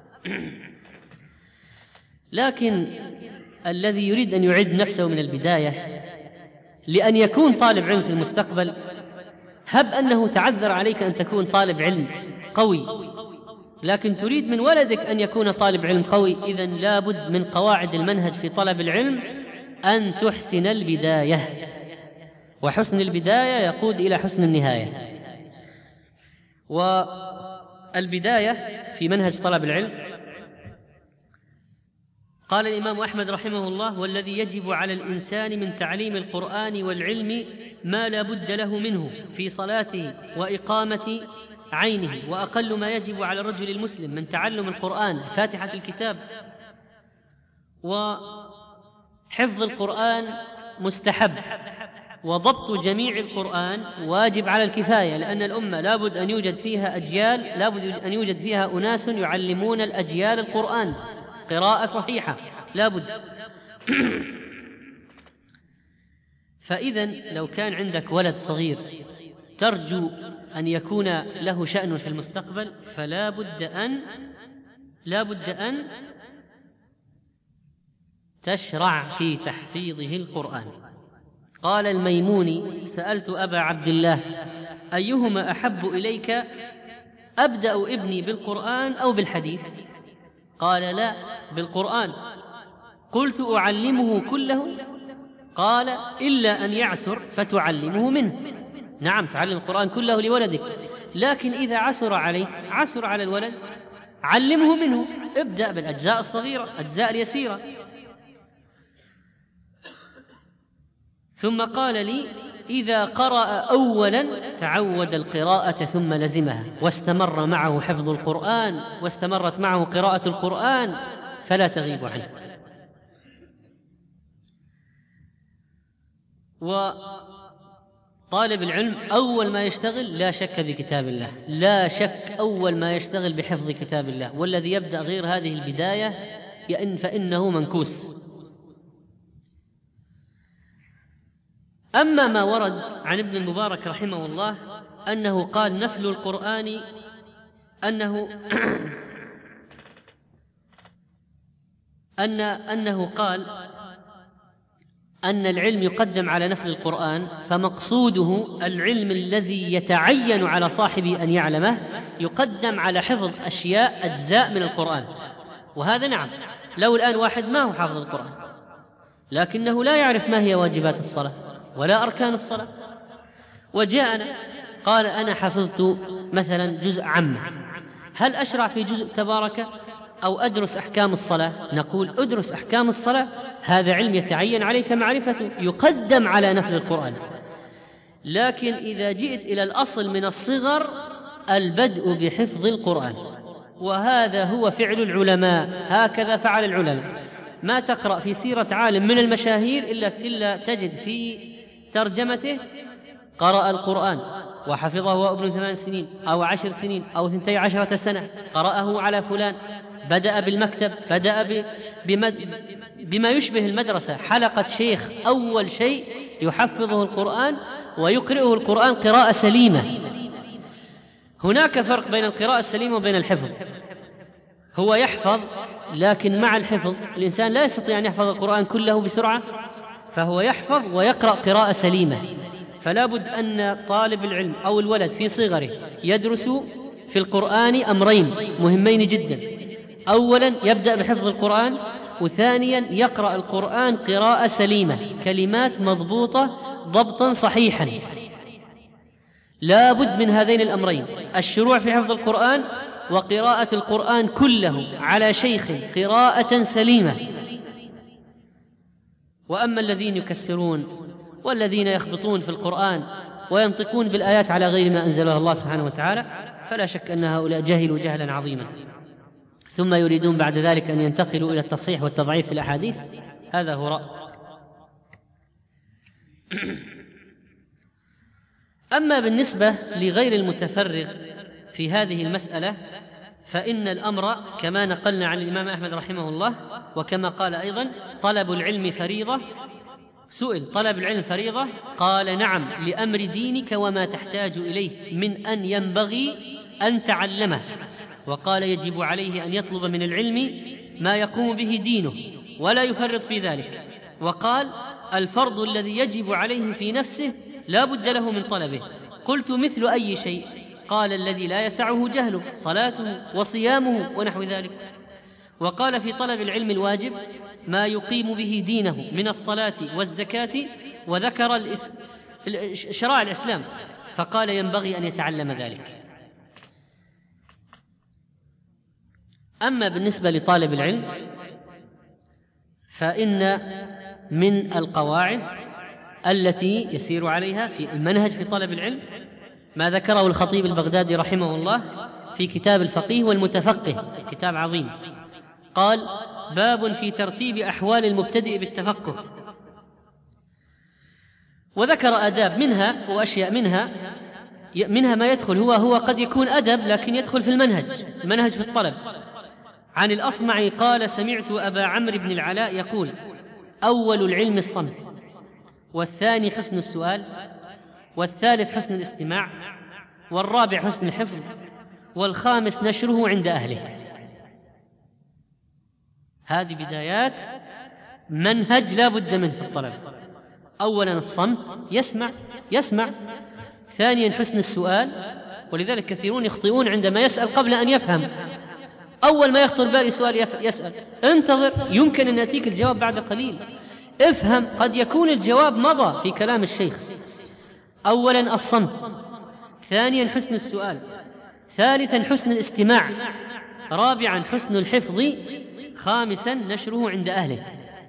لكن الذي يريد أن يعد نفسه من البداية لأن يكون طالب علم في المستقبل، هب أنه تعذر عليك أن تكون طالب علم قوي، لكن تريد من ولدك أن يكون طالب علم قوي، إذن لابد من قواعد المنهج في طلب العلم أن تحسن البداية، وحسن البداية يقود إلى حسن النهاية. والبداية في منهج طلب العلم، قال الإمام أحمد رحمه الله: والذي يجب على الإنسان من تعليم القرآن والعلم ما لا بد له منه في صلاته وإقامة عينه، وأقل ما يجب على الرجل المسلم من تعلم القرآن فاتحة الكتاب، وحفظ القرآن مستحب، وضبط جميع القرآن واجب على الكفاية، لأن الأمة لابد أن يوجد فيها أجيال، لابد أن يوجد فيها أناس يعلمون الأجيال القرآن قراءة صحيحة، لابد. فإذن لو كان عندك ولد صغير ترجو أن يكون له شأن في المستقبل، فلا بد أن لا بد أن تشرع في تحفيظه القرآن. قال الميموني: سألت أبا عبد الله أيهما أحب إليك، أبدأ ابني بالقرآن أو بالحديث؟ قال: لا، بالقرآن. قلت: أعلمه كله؟ قال: إلا أن يعسر فتعلمه منه. نعم، تعلم القرآن كله لولدك، لكن إذا عسر عليك، عسر على الولد، علمه منه، ابدأ بالأجزاء الصغيرة، أجزاء اليسيرة. ثم قال لي: إذا قرأ أولا تعود القراءة ثم لزمها، واستمر معه حفظ القرآن، واستمرت معه قراءة القرآن، فلا تغيب عنه. وطالب العلم أول ما يشتغل لا شك بكتاب الله، لا شك أول ما يشتغل بحفظ كتاب الله، والذي يبدأ غير هذه البداية فإنه منكوس. أما ما ورد عن ابن المبارك رحمه الله أنه قال نفل القرآن، أنه أن أنه قال أن العلم يقدم على نفل القرآن، فمقصوده العلم الذي يتعين على صاحبه أن يعلمه يقدم على حفظ أشياء أجزاء من القرآن. وهذا نعم، لو الآن واحد ما هو حافظ القرآن لكنه لا يعرف ما هي واجبات الصلاة ولا أركان الصلاة، وجاءنا قال أنا حفظت مثلا جزء عامة، هل أشرع في جزء تبارك أو أدرس أحكام الصلاة؟ نقول أدرس أحكام الصلاة، هذا علم يتعين عليك معرفته، يقدم على نفل القرآن. لكن إذا جئت إلى الأصل من الصغر، البدء بحفظ القرآن، وهذا هو فعل العلماء، هكذا فعل العلماء. ما تقرأ في سيرة عالم من المشاهير إلا, إلا تجد في ترجمته قرأ القرآن وحفظه وهو ابن ثمان سنين أو عشر سنين أو ثنتي عشرة سنة، قرأه على فلان، بدأ بالمكتب، بدأ بما يشبه المدرسة، حلقة شيخ أول شيء يحفظه القرآن ويقرئه القرآن قراءة سليمة. هناك فرق بين القراءة السليمة وبين الحفظ. هو يحفظ، لكن مع الحفظ الإنسان لا يستطيع أن يحفظ القرآن كله بسرعة، فهو يحفظ ويقرأ قراءة سليمة. فلا بد أن طالب العلم أو الولد في صغره يدرس في القرآن أمرين مهمين جدا: أولا يبدأ بحفظ القرآن، وثانيا يقرأ القرآن قراءة سليمة، كلمات مضبوطة ضبطا صحيحا. لا بد من هذين الأمرين: الشروع في حفظ القرآن وقراءة القرآن كله على شيخ قراءة سليمة. وأما الذين يكسرون والذين يخبطون في القرآن وينطقون بالآيات على غير ما أنزله الله سبحانه وتعالى، فلا شك أن هؤلاء جهلوا جهلا عظيما، ثم يريدون بعد ذلك أن ينتقلوا إلى التصحيح والتضعيف في الأحاديث. هذا هو رأي. أما بالنسبة لغير المتفرغ في هذه المسألة، فإن الأمر كما نقلنا عن الإمام أحمد رحمه الله، وكما قال أيضا: طلب العلم فريضة. سئل: طلب العلم فريضة؟ قال: نعم، لأمر دينك وما تحتاج إليه من أن ينبغي أن تعلمه. وقال: يجب عليه أن يطلب من العلم ما يقوم به دينه ولا يفرط في ذلك. وقال: الفرض الذي يجب عليه في نفسه لا بد له من طلبه. قلت: مثل أي شيء؟ قال: الذي لا يسعه جهله، صلاته وصيامه ونحو ذلك. وقال: في طلب العلم الواجب ما يقيم به دينه من الصلاة والزكاة، وذكر شرائع الإسلام، فقال: ينبغي أن يتعلم ذلك. أما بالنسبة لطالب العلم، فإن من القواعد التي يسير عليها في المنهج في طلب العلم ما ذكره الخطيب البغدادي رحمه الله في كتاب الفقيه والمتفقه، كتاب عظيم. قال: باب في ترتيب أحوال المبتدئ بالتفقه. وذكر آداب منها وأشياء منها منها ما يدخل هو هو قد يكون أدب لكن يدخل في المنهج المنهج في الطلب. عن الأصمعي قال: سمعت أبا عمرو بن العلاء يقول: أول العلم الصمت، والثاني حسن السؤال، والثالث حسن الاستماع، والرابع حسن الحفظ، والخامس نشره عند أهله. هذه بدايات منهج لا بد منه في الطلب. أولا الصمت، يسمع يسمع ثانيا حسن السؤال، ولذلك كثيرون يخطئون عندما يسأل قبل أن يفهم. أول ما يخطر بالي سؤال يسأل، انتظر، يمكن أن يأتيك الجواب بعد قليل، افهم، قد يكون الجواب مضى في كلام الشيخ. أولا الصمت، ثانيا حسن السؤال، ثالثا حسن الاستماع، رابعا حسن الحفظ، خامسا نشره عند أهله.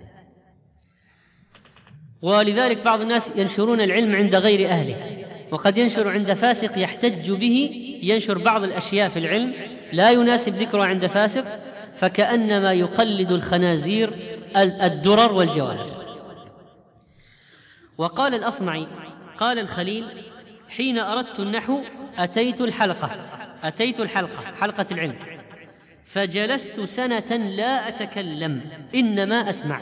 ولذلك بعض الناس ينشرون العلم عند غير أهله، وقد ينشر عند فاسق يحتج به، ينشر بعض الأشياء في العلم لا يناسب ذكرها عند فاسق، فكأنما يقلد الخنازير الدرر والجواهر. وقال الأصمعي: قال الخليل: حين أردت النحو أتيت الحلقة أتيت الحلقة حلقة العلم، فجلست سنة لا أتكلم، إنما أسمع.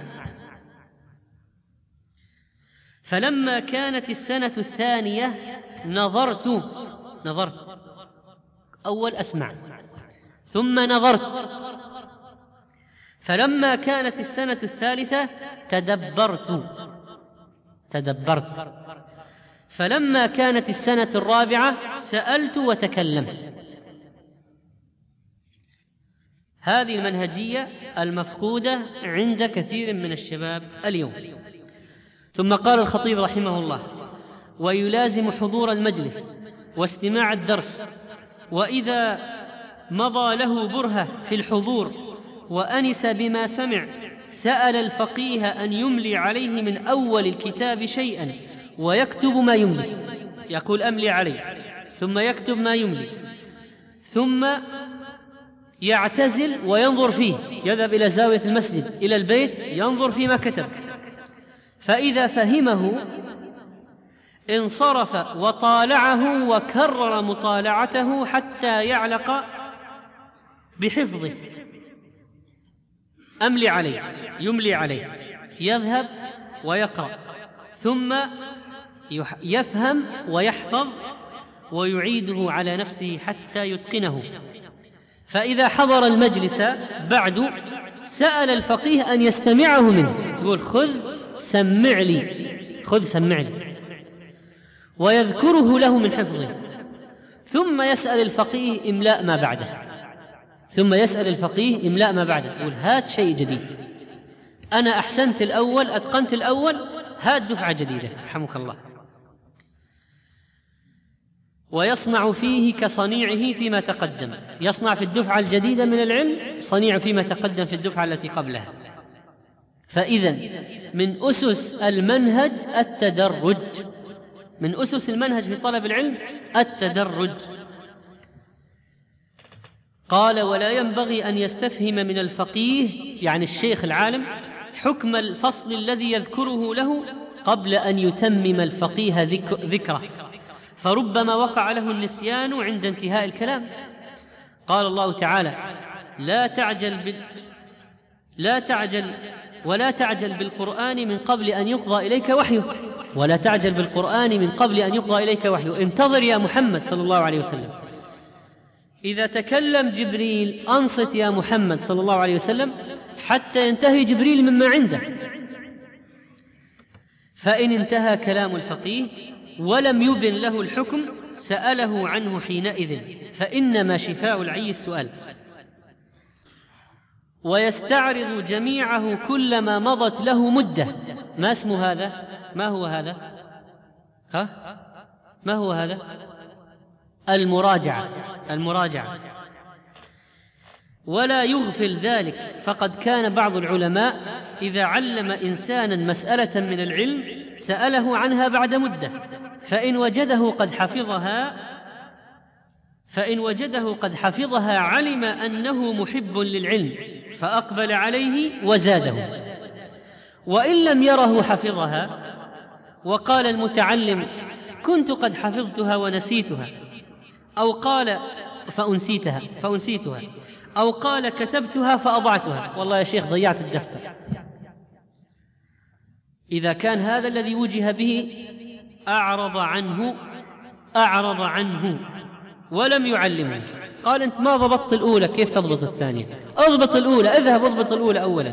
فلما كانت السنة الثانية نظرت نظرت أول أسمع ثم نظرت، فلما كانت السنة الثالثة تدبرت تدبرت فلما كانت السنة الرابعة سألت وتكلمت. هذه المنهجية المفقودة عند كثير من الشباب اليوم. ثم قال الخطيب رحمه الله: ويلازم حضور المجلس واستماع الدرس، وإذا مضى له برهة في الحضور وأنس بما سمع سأل الفقيه أن يملي عليه من أول الكتاب شيئا ويكتب ما يملي، يقول أملي عليه، ثم يكتب ما يملي، ثم يعتزل وينظر فيه، يذهب إلى زاوية المسجد إلى البيت ينظر فيما كتب، فإذا فهمه انصرف وطالعه وكرر مطالعته حتى يعلق بحفظه، أملي عليه، يملي عليه، يذهب ويقرأ، ثم يفهم ويحفظ ويعيده على نفسه حتى يتقنه. فإذا حضر المجلس بعد سأل الفقيه أن يستمعه منه، يقول خذ سمع لي، خذ سمع لي، ويذكره له من حفظه، ثم يسأل الفقيه إملاء ما بعده، ثم يسأل الفقيه إملاء ما بعده، يقول هات شيء جديد، أنا أحسنت الأول، أتقنت الأول، هات دفعة جديدة رحمك الله. ويصنع فيه كصنيعه فيما تقدم، يصنع في الدفعة الجديدة من العلم صنيع فيما تقدم في الدفعة التي قبلها. فإذن من أسس المنهج التدرج، من أسس المنهج في طلب العلم التدرج. قال ولا ينبغي أن يستفهم من الفقيه، يعني الشيخ العالم، حكم الفصل الذي يذكره له قبل أن يتمم الفقيه ذكره، فربما وقع له النسيان عند انتهاء الكلام. قال الله تعالى لا تعجل بال... لا تعجل ولا تعجل بالقرآن من قبل أن يقضى إليك وحيه، ولا تعجل بالقرآن من قبل أن يقضى إليك وحيه، انتظر يا محمد صلى الله عليه وسلم. إذا تكلم جبريل أنصت يا محمد صلى الله عليه وسلم حتى ينتهي جبريل مما عنده. فإن انتهى كلام الفقيه ولم يبن له الحكم سأله عنه حينئذ، فإنما شفاء العي السؤال. ويستعرض جميعه كلما مضت له مدة. ما اسم هذا؟ ما هو هذا؟ ها؟ ما هو هذا؟ المراجعة، المراجعة. ولا يغفل ذلك، فقد كان بعض العلماء إذا علم إنسانا مسألة من العلم سأله عنها بعد مدة، فإن وجده قد حفظها فإن وجده قد حفظها علم أنه محب للعلم فأقبل عليه وزاده، وإن لم يره حفظها وقال المتعلم كنت قد حفظتها ونسيتها، أو قال فأنسيتها فأنسيتها أو قال كتبتها فأضعتها، والله يا شيخ ضيعت الدفتر. إذا كان هذا الذي وجه به أعرض عنه أعرض عنه ولم يعلمه، قال أنت ما ضبطت الأولى، كيف تضبط الثانية؟ أضبط الأولى، اذهب اضبط الأولى أولا.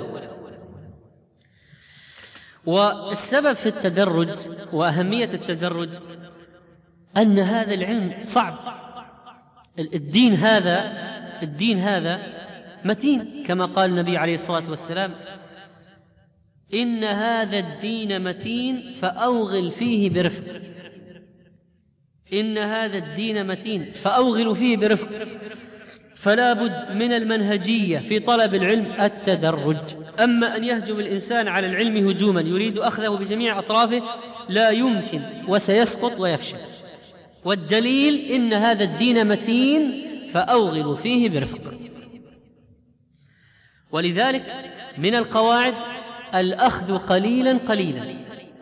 والسبب في التدرج وأهمية التدرج أن هذا العلم صعب. الدين هذا الدين هذا متين، كما قال النبي عليه الصلاة والسلام إن هذا الدين متين فأوغل فيه برفق. إن هذا الدين متين فأوغل فيه برفق. فلا بد من المنهجية في طلب العلم التدرج. أما أن يهجم الإنسان على العلم هجوما يريد أخذه بجميع أطرافه لا يمكن، وسيسقط ويفشل. والدليل إن هذا الدين متين فأوغل فيه برفق. ولذلك من القواعد الأخذ قليلا قليلا،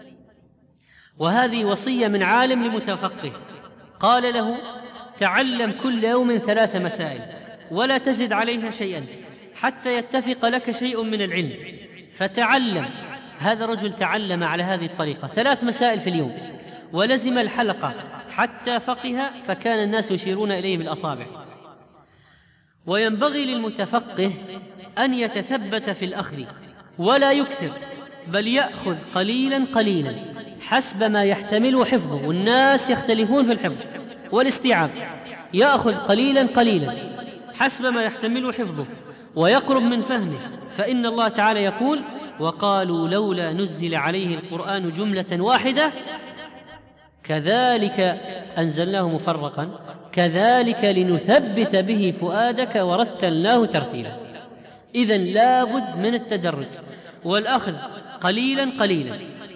وهذه وصية من عالم لمتفقه، قال له تعلم كل يوم ثلاث مسائل ولا تزد عليها شيئا حتى يتفق لك شيء من العلم، فتعلم. هذا الرجل تعلم على هذه الطريقة ثلاث مسائل في اليوم ولزم الحلقة حتى فقه، فكان الناس يشيرون إليه بالأصابع. وينبغي للمتفقه أن يتثبت في الأخذ ولا يكثر، بل يأخذ قليلا قليلا حسب ما يحتمل حفظه، والناس يختلفون في الحفظ والاستيعاب. يأخذ قليلا قليلا حسب ما يحتمل حفظه ويقرب من فهمه، فإن الله تعالى يقول وقالوا لولا نزل عليه القرآن جملة واحدة كذلك أنزلناه مفرقا كذلك لنثبت به فؤادك ورتلناه ترتيلا. إذن لا بد من التدرج والأخذ قليلا قليلا.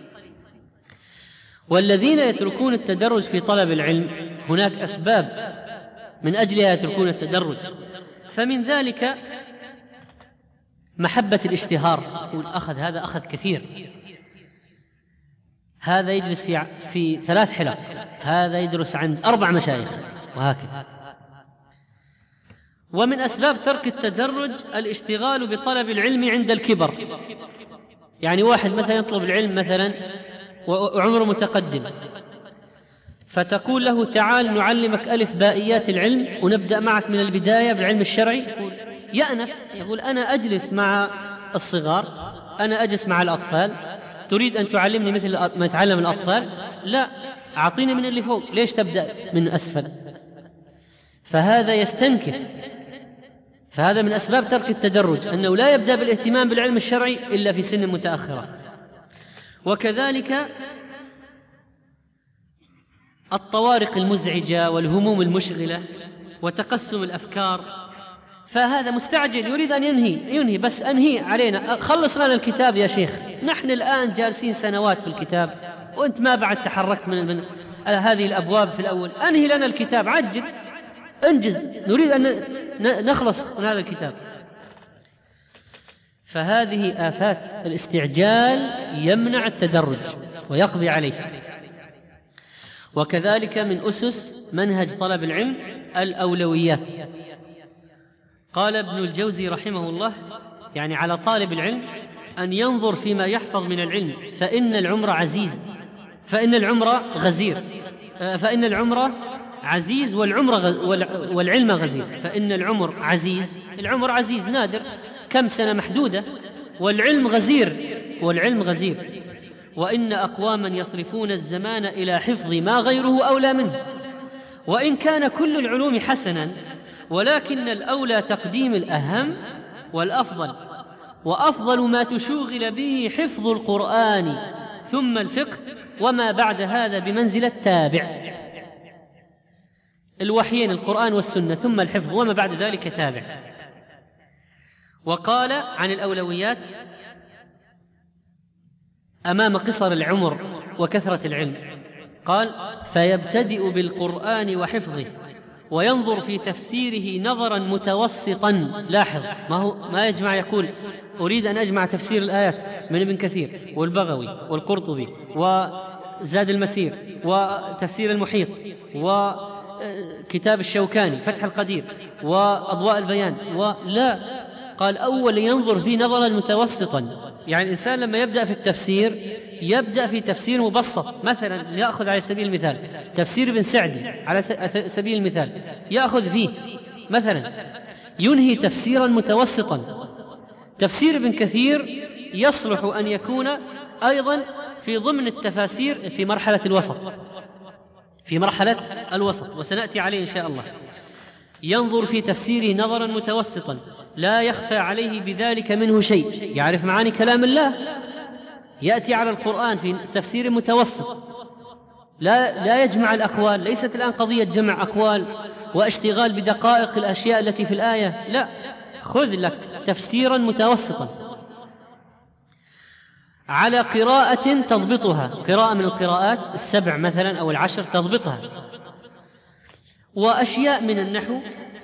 والذين يتركون التدرج في طلب العلم هناك أسباب من أجلها يتركون التدرج، فمن ذلك محبة الاشتهار. يقول أخذ هذا أخذ كثير، هذا يجلس في, في ثلاث حلق، هذا يدرس عند أربع مشايخ، وهكذا. ومن أسباب ترك التدرج الاشتغال بطلب العلم عند الكبر. يعني واحد مثلا يطلب العلم مثلا وعمره متقدم، فتقول له تعال نعلمك ألف بائيات العلم ونبدأ معك من البداية بالعلم الشرعي، يأنف يقول أنا أجلس مع الصغار، أنا أجلس مع الأطفال، تريد أن تعلمني مثل ما تعلم الأطفال؟ لا، أعطيني من اللي فوق، ليش تبدأ من أسفل؟ فهذا يستنكف. فهذا من أسباب ترك التدرج، أنه لا يبدأ بالاهتمام بالعلم الشرعي إلا في سن متأخرة. وكذلك الطوارق المزعجة والهموم المشغلة وتقسم الأفكار، فهذا مستعجل يريد أن ينهي ينهي بس أنهي علينا، خلص لنا الكتاب يا شيخ، نحن الآن جالسين سنوات في الكتاب وأنت ما بعد تحركت من, من هذه الأبواب في الأول، أنهي لنا الكتاب، عجل انجز، نريد أن نخلص من هذا الكتاب. فهذه آفات الاستعجال يمنع التدرج ويقضي عليه. وكذلك من أسس منهج طلب العلم الأولويات. قال ابن الجوزي رحمه الله يعني على طالب العلم أن ينظر فيما يحفظ من العلم، فإن العمر عزيز فإن العمر غزير فإن العمر عزيز والعمر غ... والعلم غزير. فإن العمر عزيز، العمر عزيز نادر كم سنة محدودة، والعلم غزير والعلم غزير. وإن أقواما يصرفون الزمان إلى حفظ ما غيره أولى منه، وإن كان كل العلوم حسنا، ولكن الأولى تقديم الأهم والأفضل، وأفضل ما تشوغل به حفظ القرآن ثم الفقه، وما بعد هذا بمنزلة التابع. الوحيين القرآن والسنة ثم الحفظ، وما بعد ذلك تابع. وقال عن الأولويات أمام قصر العمر وكثرة العلم، قال فيبتدئ بالقرآن وحفظه وينظر في تفسيره نظرا متوسطا. لاحظ ما هو ما يجمع، يقول أريد أن أجمع تفسير الآيات من ابن كثير والبغوي والقرطبي وزاد المسير وتفسير المحيط وكتاب الشوكاني فتح القدير وأضواء البيان، ولا قال أول ينظر في نظرا متوسطا. يعني الإنسان لما يبدأ في التفسير يبدأ في تفسير مبسط، مثلا يأخذ على سبيل المثال تفسير ابن سعدي على سبيل المثال، يأخذ فيه مثلا، ينهي تفسيرا متوسطا. تفسير ابن كثير يصلح أن يكون أيضا في ضمن التفاسير في مرحلة الوسط في مرحلة الوسط وسنأتي عليه إن شاء الله. ينظر في تفسيره نظرا متوسطا لا يخفى عليه بذلك منه شيء، يعرف معاني كلام الله، يأتي على القرآن في تفسير متوسط، لا لا يجمع الأقوال، ليست الآن قضية جمع أقوال واشتغال بدقائق الأشياء التي في الآية، لا، خذ لك تفسيرا متوسطا على قراءة تضبطها، قراءة من القراءات السبع مثلا أو العشر تضبطها، وأشياء من النحو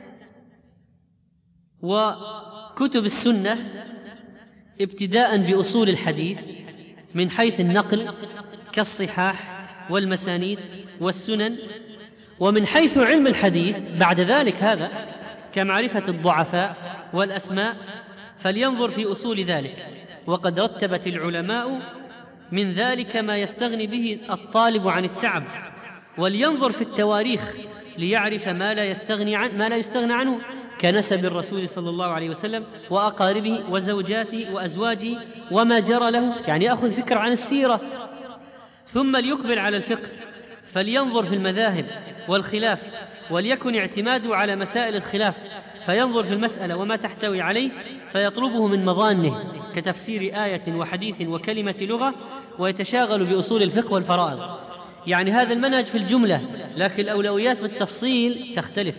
وكتب السنة، ابتداء بأصول الحديث من حيث النقل كالصحاح والمسانيد والسنن، ومن حيث علم الحديث بعد ذلك هذا كمعرفة الضعفاء والأسماء، فلينظر في أصول ذلك. وقد رتبت العلماء من ذلك ما يستغني به الطالب عن التعب، ولينظر في التواريخ ليعرف ما لا يستغني عن ما لا يستغنى عنه كنسب الرسول صلى الله عليه وسلم وأقاربه وزوجاته وأزواجه وما جرى له، يعني يأخذ فكرة عن السيرة. ثم ليقبل على الفقه، فلينظر في المذاهب والخلاف، وليكن اعتماده على مسائل الخلاف، فينظر في المسألة وما تحتوي عليه فيطلبه من مظانه كتفسير آية وحديث وكلمة لغة، ويتشاغل بأصول الفقه والفرائض. يعني هذا المنهج في الجملة، لكن الأولويات بالتفصيل تختلف.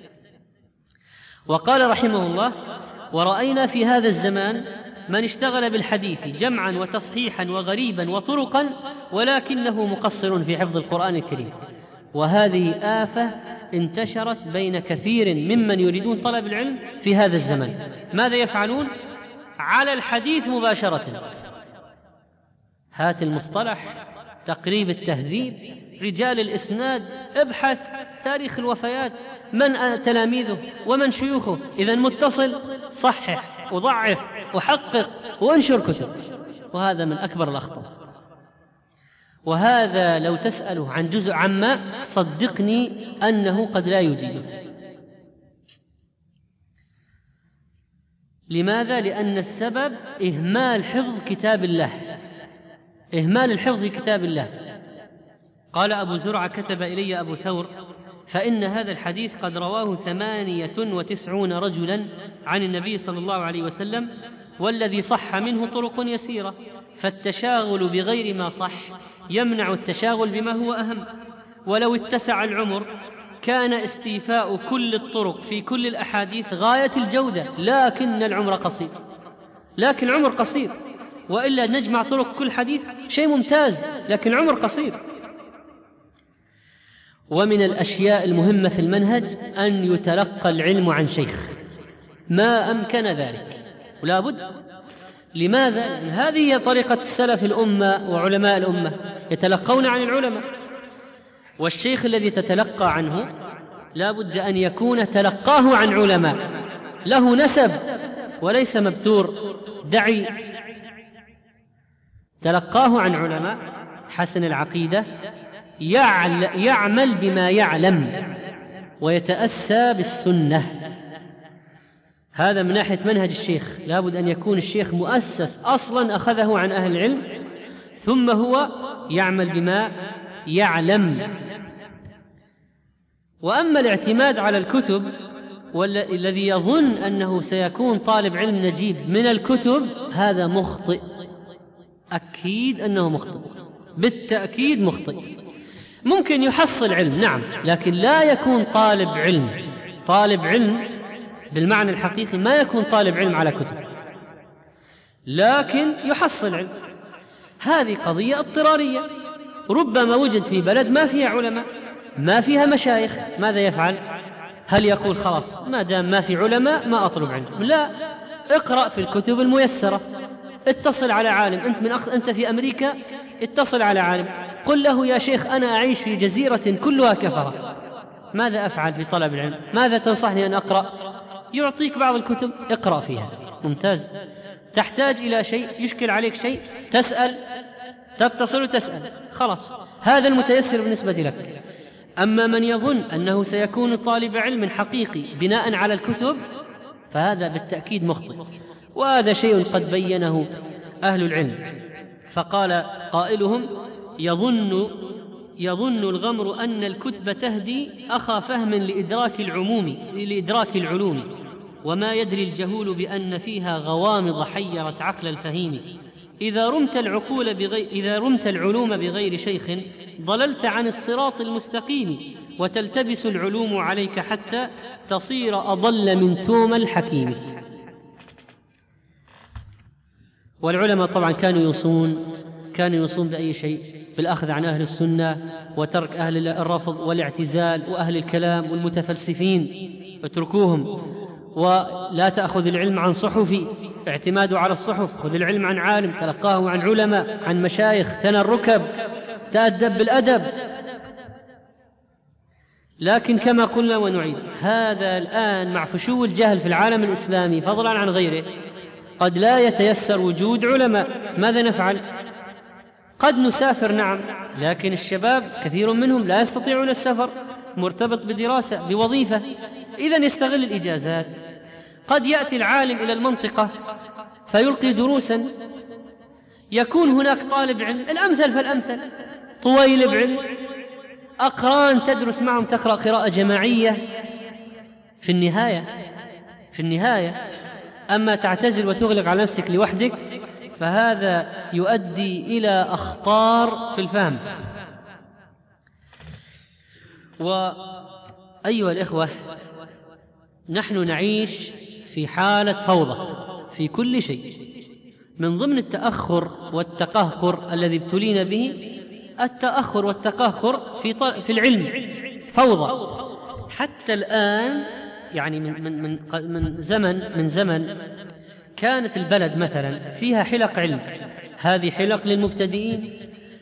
وقال رحمه الله ورأينا في هذا الزمان من اشتغل بالحديث جمعا وتصحيحا وغريبا وطرقا، ولكنه مقصر في حفظ القرآن الكريم. وهذه آفة انتشرت بين كثير ممن يريدون طلب العلم في هذا الزمان. ماذا يفعلون؟ على الحديث مباشرة، هات المصطلح تقريب التهذيب، رجال الإسناد، ابحث تاريخ الوفيات، من تلاميذه ومن شيوخه، إذن متصل صحح وضعف وحقق وانشر كتب. وهذا من أكبر الأخطاء، وهذا لو تسأله عن جزء عما صدقني أنه قد لا يجيب. لماذا؟ لأن السبب إهمال حفظ كتاب الله، إهمال الحفظ في كتاب الله. قال أبو زرعة: كتب إلي أبو ثور فإن هذا الحديث قد رواه ثمانية وتسعون رجلا عن النبي صلى الله عليه وسلم، والذي صح منه طرق يسيرة، فالتشاغل بغير ما صح يمنع التشاغل بما هو أهم. ولو اتسع العمر كان استيفاء كل الطرق في كل الأحاديث غاية الجودة، لكن العمر قصير، لكن العمر قصير، وإلا نجمع طرق كل حديث شيء ممتاز، لكن العمر قصير. ومن الأشياء المهمة في المنهج أن يتلقى العلم عن شيخ ما أمكن ذلك، ولا بد. لماذا؟ لأن هذه هي طريقة السلف الأمة وعلماء الأمة، يتلقون عن العلماء، والشيخ الذي تتلقى عنه لا بد أن يكون تلقاه عن علماء له نسب وليس مبتور دعي، تلقاه عن علماء حسن العقيدة، يعمل بما يعلم ويتأسى بالسنة. هذا من ناحية منهج الشيخ، لا بد أن يكون الشيخ مؤسس أصلا أخذه عن أهل العلم، ثم هو يعمل بما يعلم. وأما الاعتماد على الكتب والذي يظن أنه سيكون طالب علم نجيب من الكتب، هذا مخطئ، أكيد أنه مخطئ، بالتأكيد مخطئ. ممكن يحصل علم نعم، لكن لا يكون طالب علم. طالب علم بالمعنى الحقيقي ما يكون طالب علم على كتب، لكن يحصل علم. هذه قضية اضطرارية، ربما وجد في بلد ما فيها علماء، ما فيها مشايخ، ماذا يفعل؟ هل يقول خلاص ما دام ما في علماء ما أطلب علم؟ لا، اقرأ في الكتب الميسرة، اتصل على عالم، أنت من أخ... أنت في أمريكا، اتصل على عالم، قل له: يا شيخ أنا أعيش في جزيرة كلها كفرة، ماذا أفعل بطلب العلم؟ ماذا تنصحني أن أقرأ؟ يعطيك بعض الكتب، اقرأ فيها، ممتاز. تحتاج إلى شيء، يشكل عليك شيء، تسأل، تتصل وتسأل، خلاص، هذا المتيسر بالنسبة لك. أما من يظن أنه سيكون طالب علم حقيقي بناء على الكتب، فهذا بالتأكيد مخطئ، وهذا شيء قد بينه أهل العلم. فقال قائلهم: يظن يظن الغمر أن الكتب تهدي أخا فهم لإدراك العموم لإدراك العلوم، وما يدري الجهول بأن فيها غوامض حيرت عقل الفهيم. إذا رمت العقول بغير إذا رمت العلوم بغير شيخ ضللت عن الصراط المستقيم، وتلتبس العلوم عليك حتى تصير أضل من توم الحكيم. والعلماء طبعا كانوا يوصون كانوا يوصون بأي شيء؟ بالأخذ عن أهل السنة وترك أهل الرفض والاعتزال وأهل الكلام والمتفلسفين، اتركوهم. ولا تأخذ العلم عن صحفي، اعتماده على الصحف، خذ العلم عن عالم تلقاه عن علماء عن مشايخ، ثنى الركب، تأدب بالأدب. لكن كما قلنا ونعيد، هذا الآن مع فشو الجهل في العالم الإسلامي فضلا عن غيره قد لا يتيسر وجود علماء. ماذا نفعل؟ قد نسافر نعم، لكن الشباب كثير منهم لا يستطيعون السفر، مرتبط بدراسة بوظيفة، إذن يستغل الإجازات. قد يأتي العالم إلى المنطقة فيلقي دروسا، يكون هناك طالب علم، الأمثل فالأمثل، طويلب علم، أقران تدرس معهم، تقرأ قراءة جماعية. في النهاية في النهاية أما تعتزل وتغلق على نفسك لوحدك فهذا يؤدي إلى أخطار في الفهم. وأيها الإخوة، نحن نعيش في حالة فوضى في كل شيء. من ضمن التأخر والتقهقر الذي ابتلينا به التأخر والتقهقر في في العلم، فوضى حتى الآن. يعني من من من من زمن من زمن كانت البلد مثلا فيها حلق علم، هذه حلق للمبتدئين،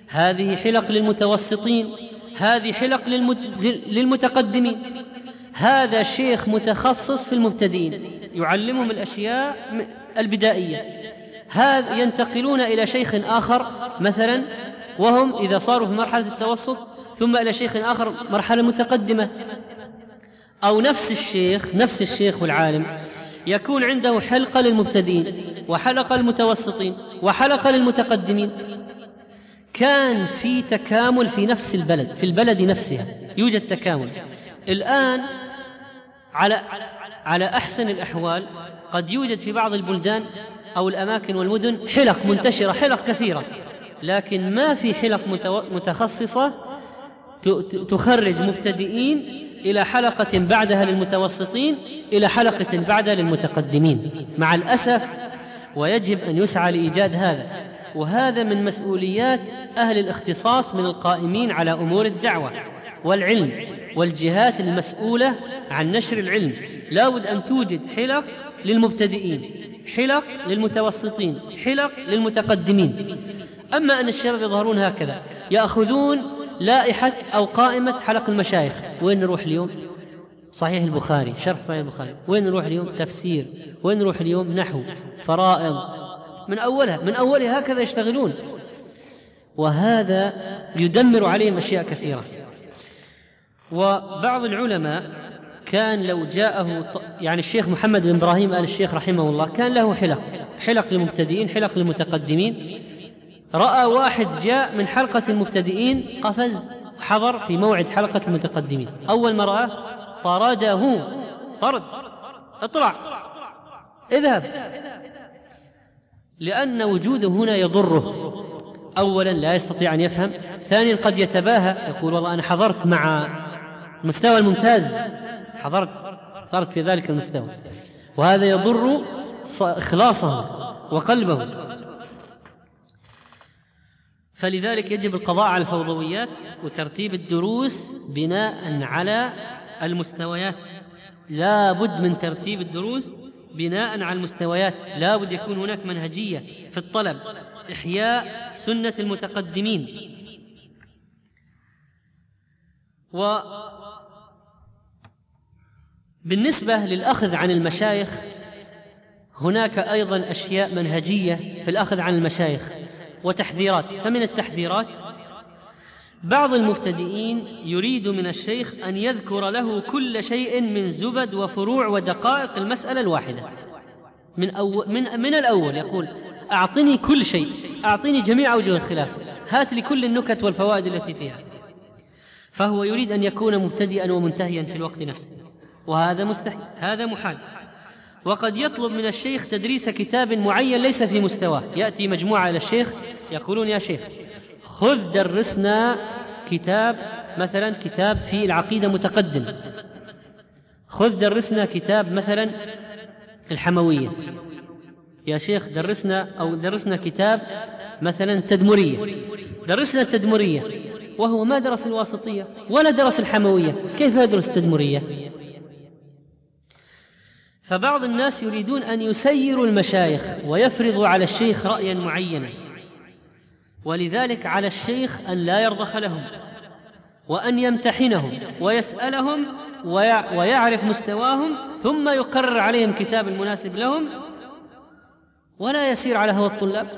هذه حلق للمتوسطين، هذه حلق للمتقدمين. هذا شيخ متخصص في المبتدئين يعلمهم الأشياء البدائية، هذا ينتقلون إلى شيخ آخر مثلا وهم إذا صاروا في مرحلة التوسط، ثم إلى شيخ آخر مرحلة متقدمة. أو نفس الشيخ نفس الشيخ والعالم يكون عنده حلقة للمبتدئين وحلقة للمتوسطين وحلقة للمتقدمين. كان في تكامل في نفس البلد، في البلد نفسها يوجد تكامل. الآن على على أحسن الأحوال قد يوجد في بعض البلدان أو الأماكن والمدن حلق منتشرة، حلق كثيرة، لكن ما في حلق متخصصة تخرج مبتدئين إلى حلقة بعدها للمتوسطين إلى حلقة بعدها للمتقدمين مع الأسف. ويجب أن يسعى لإيجاد هذا، وهذا من مسؤوليات أهل الاختصاص من القائمين على أمور الدعوة والعلم والجهات المسؤولة عن نشر العلم. لا بد أن توجد حلق للمبتدئين، حلق للمتوسطين، حلق للمتقدمين. أما أن الشباب يظهرون هكذا يأخذون لائحة أو قائمة حلق المشايخ، وين نروح اليوم؟ صحيح البخاري، شرح صحيح البخاري. وين نروح اليوم؟ تفسير. وين نروح اليوم؟ نحو، فرائض، من أولها من أولها هكذا يشتغلون، وهذا يدمر عليهم أشياء كثيرة. وبعض العلماء كان لو جاءه يعني الشيخ محمد بن إبراهيم آل الشيخ رحمه الله كان له حلق، حلق للمبتدئين، حلق للمتقدمين. رأى واحد جاء من حلقة المبتدئين قفز حضر في موعد حلقة المتقدمين، أول ما رأى طرده، طرد، اطلع، اذهب، لأن وجوده هنا يضره. أولا لا يستطيع أن يفهم، ثانيا قد يتباهى يقول والله أنا حضرت مع المستوى الممتاز، حضرت حضرت في ذلك المستوى، وهذا يضر إخلاصه وقلبه. فلذلك يجب القضاء على الفوضويات وترتيب الدروس بناء على المستويات. لا بد من ترتيب الدروس بناء على المستويات، لا بد يكون هناك منهجية في الطلب، إحياء سنة المتقدمين. وبالنسبة للأخذ عن المشايخ هناك أيضا أشياء منهجية في الأخذ عن المشايخ وتحذيرات. فمن التحذيرات بعض المبتدئين يريد من الشيخ أن يذكر له كل شيء من زبد وفروع ودقائق المسألة الواحدة من, أول من, من الأول، يقول أعطني كل شيء، أعطني جميع أوجه الخلاف، هات لي كل النكت والفوائد التي فيها. فهو يريد أن يكون مبتدئا ومنتهيا في الوقت نفسه، وهذا مستحيل، هذا محال. وقد يطلب من الشيخ تدريس كتاب معين ليس في مستواه. يأتي مجموعة إلى الشيخ يقولون يا شيخ خذ درسنا كتاب مثلا كتاب في العقيدة متقدم، خذ درسنا كتاب مثلا الحموية، يا شيخ درسنا أو درسنا كتاب مثلا تدمرية، درسنا التدمرية، وهو ما درس الواسطية ولا درس الحموية، كيف يدرس التدمرية؟ فبعض الناس يريدون أن يسيروا المشايخ ويفرضوا على الشيخ رأيا معينا، ولذلك على الشيخ أن لا يرضخ لهم وأن يمتحنهم ويسألهم ويعرف مستواهم، ثم يقرر عليهم كتاب المناسب لهم، ولا يسير على هوى الطلاب.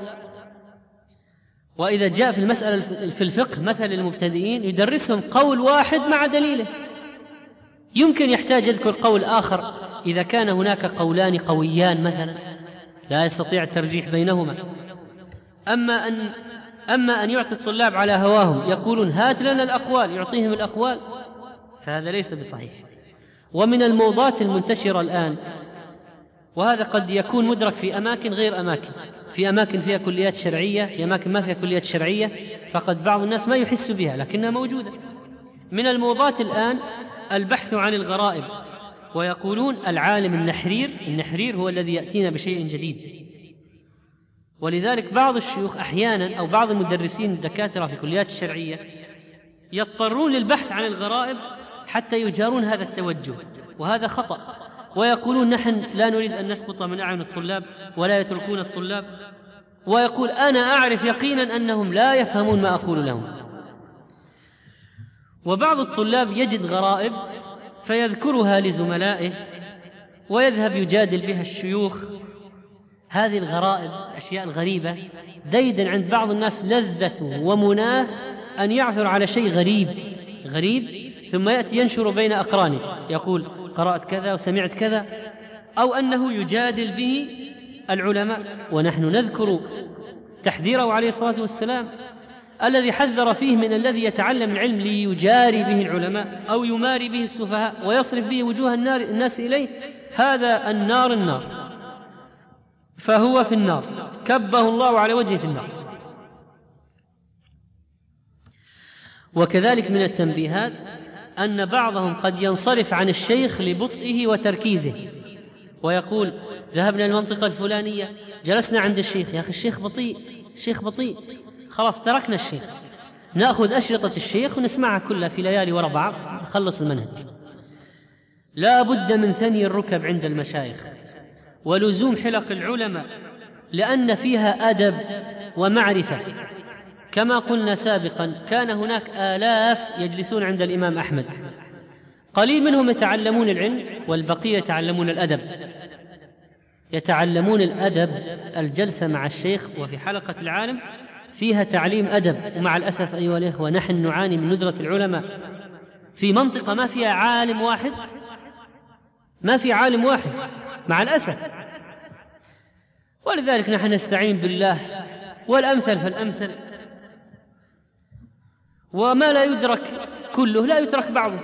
وإذا جاء في المسألة في الفقه مثل المبتدئين يدرسهم قول واحد مع دليله، يمكن يحتاج يذكر قول آخر إذا كان هناك قولان قويان مثلا لا يستطيع الترجيح بينهما. أما أن أما أن يعطي الطلاب على هواهم، يقولون هات لنا الأقوال، يعطيهم الأقوال، فهذا ليس بصحيح. ومن الموضات المنتشرة الآن، وهذا قد يكون مدرك في أماكن غير أماكن، في أماكن فيها كليات شرعية، في أماكن ما فيها كليات شرعية، فقد بعض الناس ما يحس بها لكنها موجودة. من الموضات الآن البحث عن الغرائب، ويقولون العالم النحرير النحرير هو الذي يأتينا بشيء جديد. ولذلك بعض الشيوخ أحيانا أو بعض المدرسين الدكاترة في كليات الشرعية يضطرون للبحث عن الغرائب حتى يجارون هذا التوجه، وهذا خطأ. ويقولون نحن لا نريد أن نسقط من أعين الطلاب ولا يتركون الطلاب، ويقول أنا أعرف يقينا أنهم لا يفهمون ما أقول لهم. وبعض الطلاب يجد غرائب فيذكرها لزملائه ويذهب يجادل بها الشيوخ. هذه الغرائب الأشياء الغريبة ديدا عند بعض الناس لذة ومناه أن يعثر على شيء غريب غريب ثم يأتي ينشر بين أقرانه، يقول قرأت كذا وسمعت كذا، أو أنه يجادل به العلماء. ونحن نذكر تحذيره عليه الصلاة والسلام الذي حذر فيه من الذي يتعلم العلم ليجاري به العلماء أو يماري به السفهاء ويصرف به وجوه النار الناس إليه. هذا النار النار، فهو في النار، كبه الله على وجهه في النار. وكذلك من التنبيهات أن بعضهم قد ينصرف عن الشيخ لبطئه وتركيزه، ويقول ذهبنا المنطقة الفلانية جلسنا عند الشيخ، يا أخي الشيخ بطيء الشيخ بطيء خلاص تركنا الشيخ، نأخذ أشرطة الشيخ ونسمعها كلها في ليالي وراء بعض نخلص المنهج. لا بد من ثني الركب عند المشايخ ولزوم حلق العلماء، لأن فيها أدب ومعرفة. كما قلنا سابقا كان هناك آلاف يجلسون عند الإمام أحمد، قليل منهم يتعلمون العلم والبقية يتعلمون الأدب، يتعلمون الأدب. الجلسة مع الشيخ وفي حلقة العالم فيها تعليم أدب. ومع الأسف أيها الإخوة نحن نعاني من ندرة العلماء في منطقة ما فيها عالم واحد، ما في عالم واحد مع الأسف. ولذلك نحن نستعين بالله، والأمثل فالأمثل، وما لا يدرك كله لا يترك بعضه.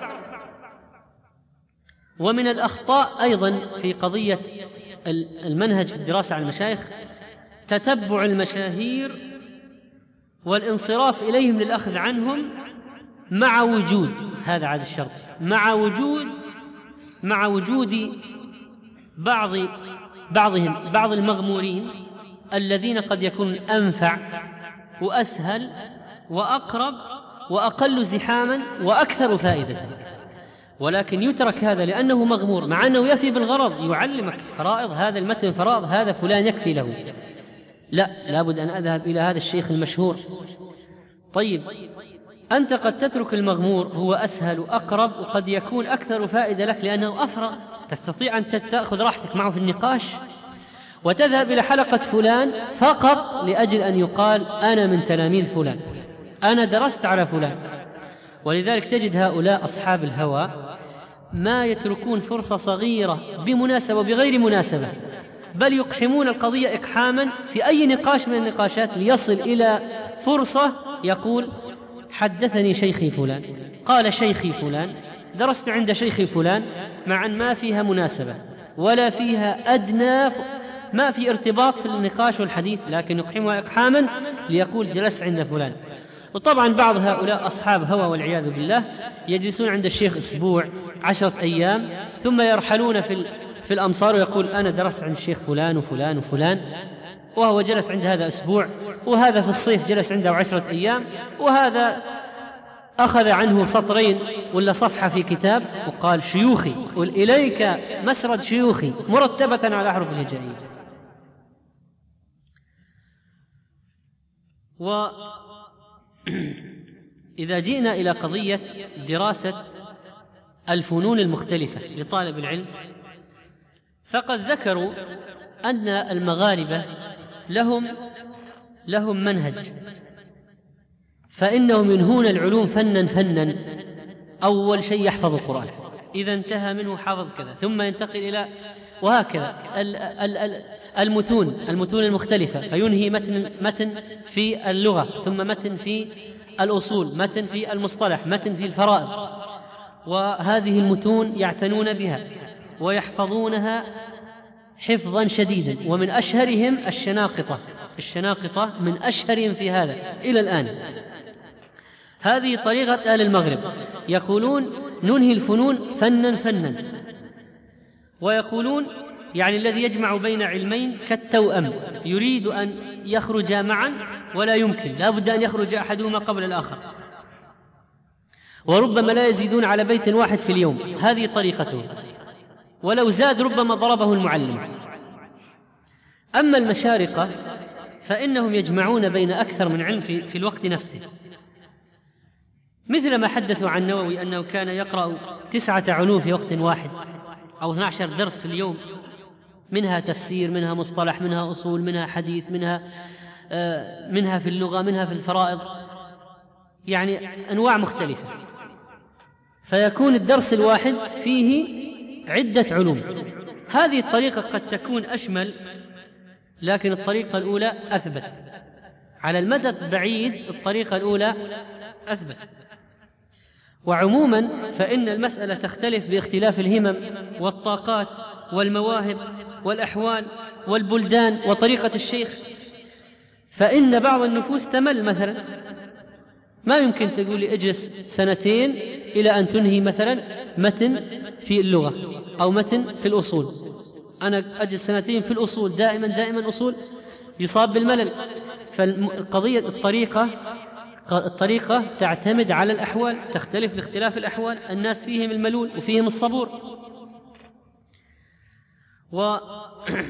ومن الأخطاء أيضا في قضية المنهج في الدراسة على المشايخ تتبع المشاهير والانصراف إليهم للأخذ عنهم مع وجود هذا عاد الشرط مع وجود مع وجود بعض بعضهم بعض المغمورين الذين قد يكون أنفع وأسهل وأقرب وأقل زحاما وأكثر فائدة، ولكن يترك هذا لأنه مغمور مع أنه يفي بالغرض، يعلمك فرائض، هذا المتن فرائض، هذا فلان يكفي له. لا، لابد أن أذهب إلى هذا الشيخ المشهور. طيب أنت قد تترك المغمور، هو أسهل وأقرب وقد يكون أكثر فائدة لك لأنه أفرغ، تستطيع أن تأخذ راحتك معه في النقاش، وتذهب إلى حلقة فلان فقط لأجل أن يقال أنا من تلاميذ فلان، أنا درست على فلان. ولذلك تجد هؤلاء أصحاب الهوى ما يتركون فرصة صغيرة بمناسبة وبغير مناسبة، بل يقحمون القضية إقحاما في أي نقاش من النقاشات ليصل إلى فرصة يقول حدثني شيخي فلان، قال شيخي فلان، درست عند شيخي فلان، مع أن ما فيها مناسبة ولا فيها أدنى، ما في ارتباط في النقاش والحديث، لكن يقحمها إقحاما ليقول جلست عند فلان. وطبعا بعض هؤلاء أصحاب هوى والعياذ بالله يجلسون عند الشيخ أسبوع عشرة أيام ثم يرحلون في في الأمصار ويقول أنا درست عند الشيخ فلان وفلان وفلان، وهو جلس عند هذا أسبوع، وهذا في الصيف جلس عنده عشرة أيام، وهذا أخذ عنه سطرين ولا صفحة في كتاب وقال شيوخي، قل إليك مسرد شيوخي مرتبة على أحرف الهجائية. وإذا جئنا إلى قضية دراسة الفنون المختلفة لطالب العلم، فقد ذكروا أن المغاربة لهم لهم منهج، فإنهم ينهون العلوم فنا فنا. أول شيء يحفظ القرآن، إذا انتهى منه حافظ كذا، ثم ينتقل إلى وهكذا المتون المتون المختلفة، فينهي متن متن في اللغة، ثم متن في الأصول، متن في المصطلح، متن في الفرائض. وهذه المتون يعتنون بها ويحفظونها حفظا شديدا، ومن أشهرهم الشناقطة الشناقطة من أشهرهم في هذا إلى الآن. هذه طريقة أهل المغرب، يقولون ننهي الفنون فنا فنا، ويقولون يعني الذي يجمع بين علمين كالتوأم، يريد أن يخرجا معا ولا يمكن، لا بد أن يخرج أحدهما قبل الآخر، وربما لا يزيدون على بيت واحد في اليوم. هذه طريقته، ولو زاد ربما ضربه المعلم. أما المشارقة فإنهم يجمعون بين أكثر من علم في, في الوقت نفسه، مثل ما حدثوا عن النووي أنه كان يقرأ تسعة علوم في وقت واحد أو اثني عشر درس في اليوم، منها تفسير، منها مصطلح، منها أصول، منها حديث، منها آه منها في اللغة، منها في الفرائض، يعني أنواع مختلفة، فيكون الدرس الواحد فيه عدة علوم. هذه الطريقة قد تكون أشمل، لكن الطريقة الأولى أثبت على المدى البعيد، الطريقة الأولى أثبت. وعموما فإن المسألة تختلف باختلاف الهمم والطاقات والمواهب والأحوال والبلدان وطريقة الشيخ، فإن بعض النفوس تمل مثلا، ما يمكن تقول لي اجلس سنتين إلى أن تنهي مثلا متن في اللغة أو متن في الأصول، أنا أجلس سنتين في الأصول دائما دائما أصول، يصاب بالملل. فالقضية الطريقة الطريقة تعتمد على الأحوال، تختلف باختلاف الأحوال، الناس فيهم الملول وفيهم الصبور. وهذه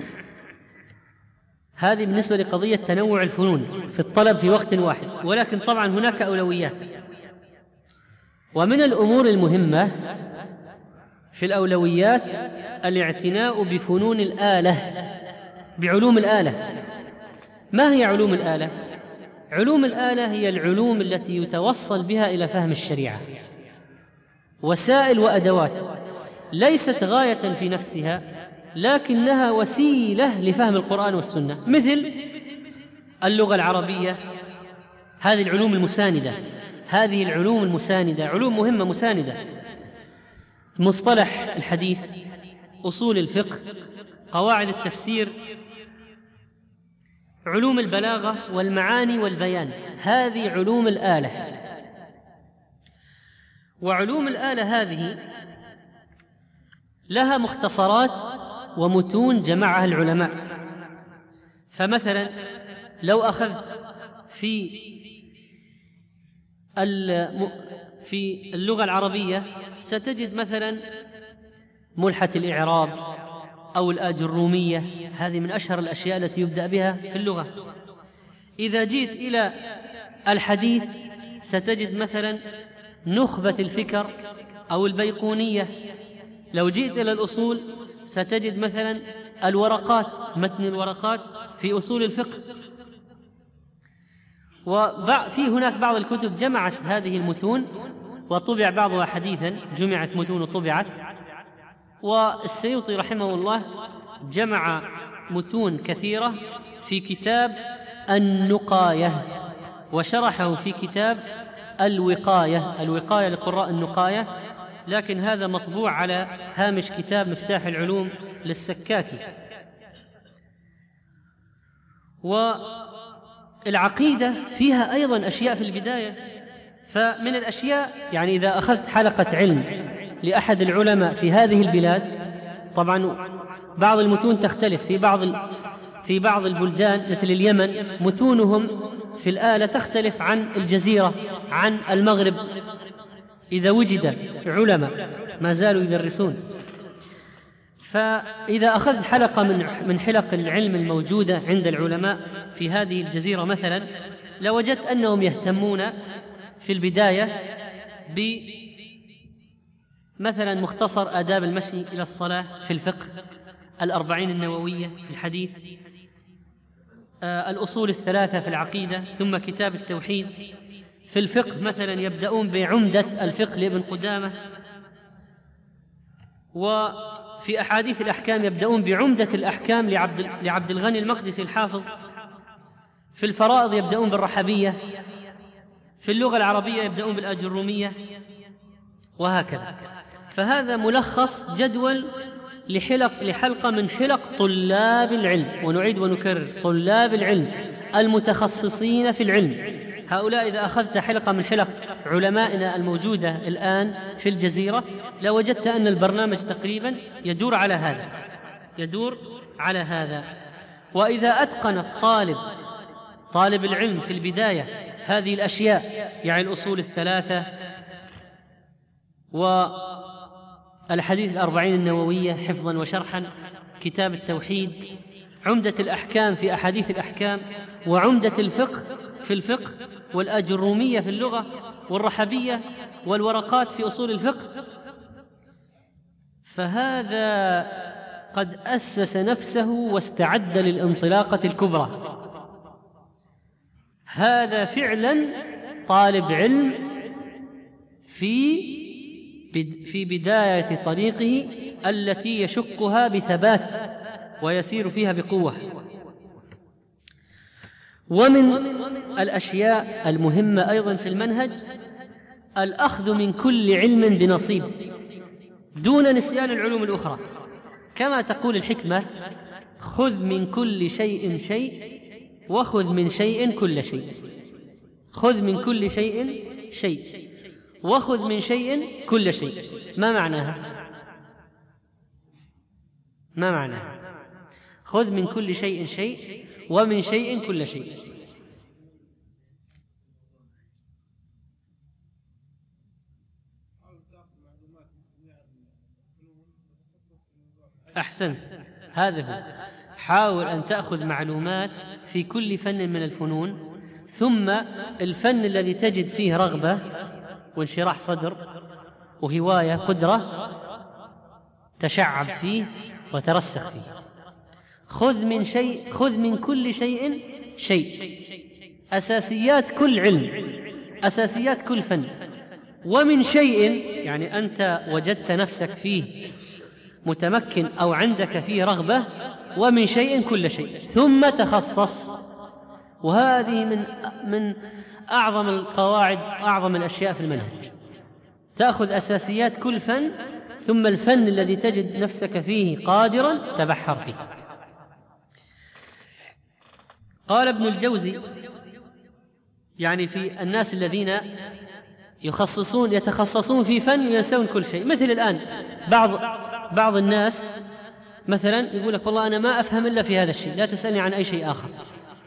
بالنسبة لقضية تنوع الفنون في الطلب في وقت واحد، ولكن طبعا هناك أولويات. ومن الأمور المهمة في الأولويات الاعتناء بفنون الآلة، بعلوم الآلة. ما هي علوم الآلة؟ علوم الآلة هي العلوم التي يتوصل بها إلى فهم الشريعة، وسائل وأدوات ليست غاية في نفسها، لكنها وسيلة لفهم القرآن والسنة، مثل اللغة العربية. هذه العلوم المساندة، هذه العلوم المساندة علوم مهمة مساندة، مصطلح الحديث، أصول الفقه، قواعد التفسير، علوم البلاغة والمعاني والبيان، هذه علوم الآلة. وعلوم الآلة هذه لها مختصرات ومتون جمعها العلماء. فمثلا لو أخذت في في اللغة العربية ستجد مثلا ملحة الإعراب أو الآجرومية، هذه من أشهر الأشياء التي يبدأ بها في اللغة. إذا جئت إلى الحديث ستجد مثلا نخبة الفكر أو البيقونية. لو جئت إلى الأصول ستجد مثلا الورقات، متن الورقات في أصول الفقه. وفي هناك بعض الكتب جمعت هذه المتون وطبع بعضها حديثا، جمعت متون وطبعت. والسيوطي رحمه الله جمع متون كثيرة في كتاب النقاية، وشرحه في كتاب الوقاية، الوقاية لقراء النقاية، لكن هذا مطبوع على هامش كتاب مفتاح العلوم للسكاكي. والعقيدة فيها أيضا أشياء في البداية. فمن الأشياء، يعني إذا أخذت حلقة علم لأحد العلماء في هذه البلاد، طبعا بعض المتون تختلف في بعض في بعض البلدان مثل اليمن، متونهم في الآلة تختلف عن الجزيرة، عن المغرب، إذا وجد علماء ما زالوا يدرسون. فإذا أخذت حلقة من من حلق العلم الموجودة عند العلماء في هذه الجزيرة مثلا، لوجدت أنهم يهتمون في البداية ب مثلا مختصر آداب المشي إلى الصلاة في الفقه، الأربعين النووية في الحديث، آه الأصول الثلاثة في العقيدة، ثم كتاب التوحيد. في الفقه مثلا يبدأون بعمدة الفقه لابن قدامة، وفي أحاديث الأحكام يبدأون بعمدة الأحكام لعبد, لعبد الغني المقدسي الحافظ. في الفرائض يبدأون بالرحبية، في اللغة العربية يبدأون بالآجرومية، وهكذا. فهذا ملخص جدول لحلق لحلقة من حلق طلاب العلم، ونعيد ونكرر طلاب العلم المتخصصين في العلم. هؤلاء إذا أخذت حلقة من حلق علمائنا الموجودة الآن في الجزيرة لوجدت أن البرنامج تقريبا يدور على هذا يدور على هذا. وإذا أتقن الطالب طالب العلم في البداية هذه الأشياء، يعني الأصول الثلاثة والحديث الأربعين النووية حفظا وشرحا، كتاب التوحيد، عمدة الأحكام في أحاديث الأحكام، وعمدة الفقه في الفقه، والأجرومية في اللغة، والرحبية والورقات في أصول الفقه. فهذا قد أسس نفسه واستعد للانطلاقة الكبرى. هذا فعلا طالب علم في في بداية طريقه التي يشقها بثبات ويسير فيها بقوة. ومن الأشياء المهمة أيضا في المنهج الأخذ من كل علم بنصيب دون نسيان العلوم الأخرى، كما تقول الحكمة: خذ من كل شيء شيء وخذ من شيء كل شيء. خذ من كل شيء شيء وخذ من شيء كل شيء. ما معناها؟ ما معناها؟ خذ من كل شيء شيء ومن شيء كل شيء. أحسنت، هذا هو. حاول أن تأخذ معلومات في كل فن من الفنون، ثم الفن الذي تجد فيه رغبة وانشراح صدر وهواية قدرة تشعب فيه وترسخ فيه. خذ من شيء، خذ من كل شيء شيء، أساسيات كل علم، أساسيات كل فن. ومن شيء يعني أنت وجدت نفسك فيه متمكن أو عندك فيه رغبة، ومن شيء كل شيء، ثم تخصص. وهذه من من أعظم القواعد، أعظم الأشياء في المنهج. تأخذ أساسيات كل فن، ثم الفن الذي تجد نفسك فيه قادرا تبحر فيه. قال ابن الجوزي يعني في الناس الذين يخصصون يتخصصون في فن وينسون كل شيء، مثل الآن بعض بعض الناس مثلا يقول لك: والله أنا ما أفهم إلا في هذا الشيء، لا تسألني عن أي شيء آخر.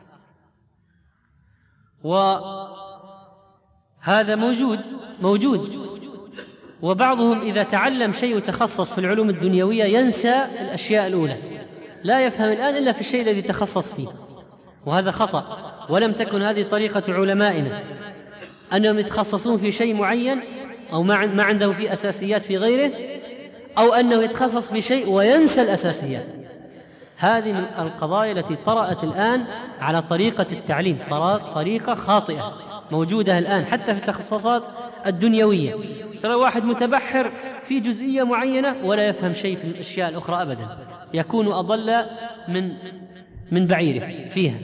وهذا موجود موجود وبعضهم إذا تعلم شيء وتخصص في العلوم الدنيوية ينسى الأشياء الأولى، لا يفهم الآن إلا في الشيء الذي تخصص فيه، وهذا خطأ. ولم تكن هذه طريقة علمائنا، أنهم يتخصصون في شيء معين أو ما عنده فيه أساسيات في غيره، أو أنه يتخصص في شيء وينسى الأساسيات. هذه من القضايا التي طرأت الآن على طريقة التعليم، طريقة خاطئة موجودة الآن حتى في التخصصات الدنيوية. ترى واحد متبحر في جزئية معينة ولا يفهم شيء في الأشياء الأخرى أبدا، يكون أضل من من بعيره فيها.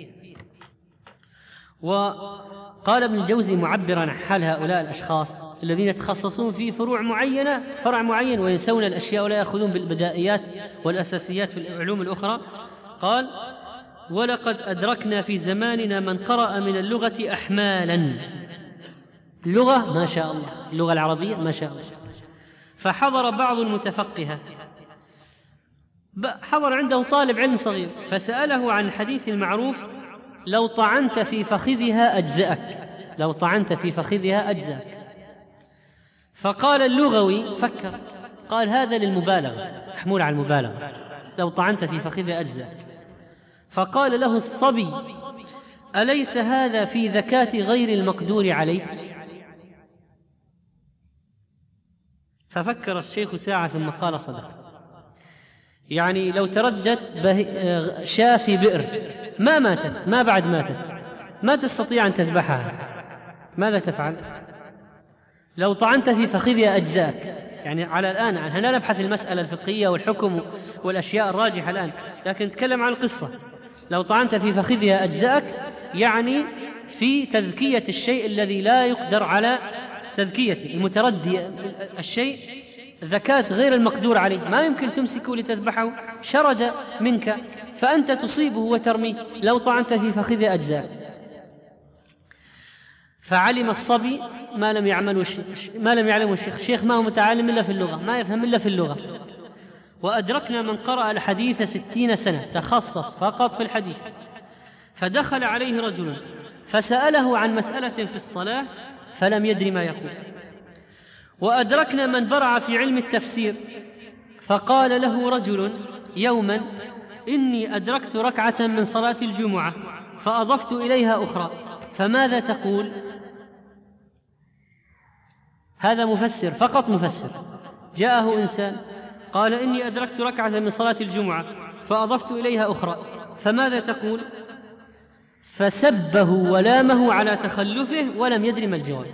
وقال ابن الجوزي معبرا عن حال هؤلاء الأشخاص الذين يتخصصون في فروع معينة، فرع معين، وينسون الأشياء ولا يأخذون بالبدائيات والأساسيات في العلوم الأخرى. قال: ولقد أدركنا في زماننا من قرأ من اللغة أحمالا. اللغة ما شاء الله، اللغة العربية ما شاء الله. فحضر بعض المتفقهة، حضر عنده طالب علم صغير، فسأله عن الحديث المعروف: لو طعنت في فخذها أجزأك، لو طعنت في فخذها أجزأك. فقال اللغوي، فكر، قال: هذا للمبالغة، محمول على المبالغة، لو طعنت في فخذها أجزأك. فقال له الصبي: أليس هذا في ذكاة غير المقدور عليه؟ ففكر الشيخ ساعة ثم قال: صدقت. يعني لو تردت شاة في بئر ما ماتت، ما بعد ماتت، ما تستطيع أن تذبحها، ماذا تفعل؟ لو طعنت في فخذها أجزاء، يعني على الآن هنا نبحث المسألة الفقهية والحكم والأشياء الراجحة الآن، لكن نتكلم عن القصة. لو طعنت في فخذها أجزاءك يعني في تذكية الشيء الذي لا يقدر على تذكيته، المتردي الشيء ذكاة غير المقدور عليه، ما يمكن تمسكه لتذبحه، شرد منك فأنت تصيبه وترميه. لو طعنت في فخذه أجزاء. فعلم الصبي ما لم يعمله ما لم يعلمه الشيخ. الشيخ ما هو متعلم إلا في اللغة، ما يفهم إلا في اللغة. وأدركنا من قرأ الحديث ستين سنة، تخصص فقط في الحديث. فدخل عليه رجل فسأله عن مسألة في الصلاة فلم يدر ما يقول. وأدركنا من برع في علم التفسير، فقال له رجل يوما: إني أدركت ركعة من صلاة الجمعة فأضفت إليها أخرى، فماذا تقول؟ هذا مفسر فقط، مفسر. جاءه إنسان قال إني أدركت ركعة من صلاة الجمعة فأضفت إليها أخرى، فماذا تقول؟ فسبه ولامه على تخلفه ولم يدري ما الجواب.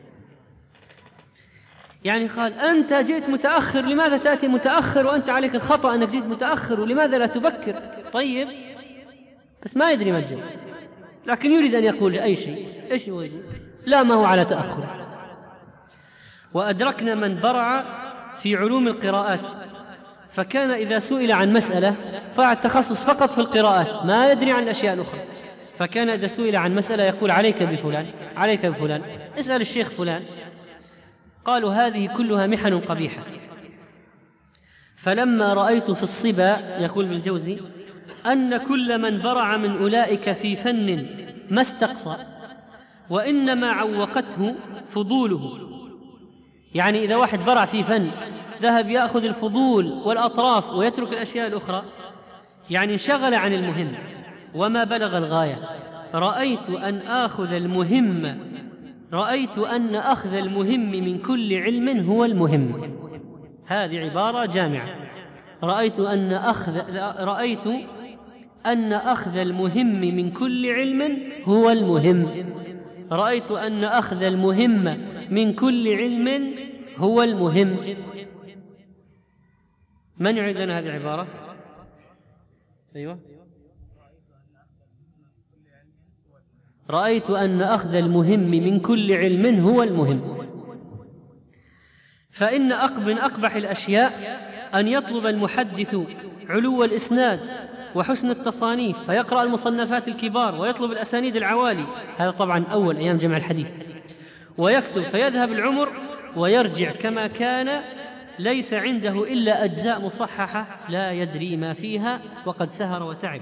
يعني قال أنت جئت متأخر، لماذا تأتي متأخر وأنت عليك الخطأ أنك جئت متأخر، ولماذا لا تبكر؟ طيب، بس ما يدري ما الجواب، لكن يريد أن يقول أي شيء. إيش هو يجي؟ لامه على تأخر. وأدركنا من برع في علوم القراءات، فكان إذا سئل عن مسألة فعل تخصص فقط في القراءات، ما يدري عن الأشياء الأخرى، فكان إذا سئل عن مسألة يقول عليك بفلان، عليك بفلان، اسأل الشيخ فلان. قالوا هذه كلها محن قبيحة. فلما رأيت في الصبا، يقول ابن الجوزي، أن كل من برع من أولئك في فن ما استقصى وإنما عوقته فضوله. يعني إذا واحد برع في فن ذهب يأخذ الفضول والأطراف ويترك الأشياء الأخرى، يعني انشغل عن المهم وما بلغ الغاية. رأيت أن آخذ المهم رأيت أن أخذ المهم من كل علم هو المهم. هذه عبارة جامعة. رأيت أن أخذ رأيت أن أخذ المهم من كل علم هو المهم. رأيت أن أخذ المهم من كل علم هو المهم. من يعيد لنا هذه العبارة؟ أيوة. رأيت أن أخذ المهم من كل علم هو المهم. فإن أقبح أقبح الأشياء أن يطلب المحدث علو الإسناد وحسن التصانيف فيقرأ المصنفات الكبار ويطلب الأسانيد العوالي، هذا طبعا أول أيام جمع الحديث، ويكتب فيذهب العمر ويرجع كما كان ليس عنده إلا أجزاء مصححة لا يدري ما فيها وقد سهر وتعب.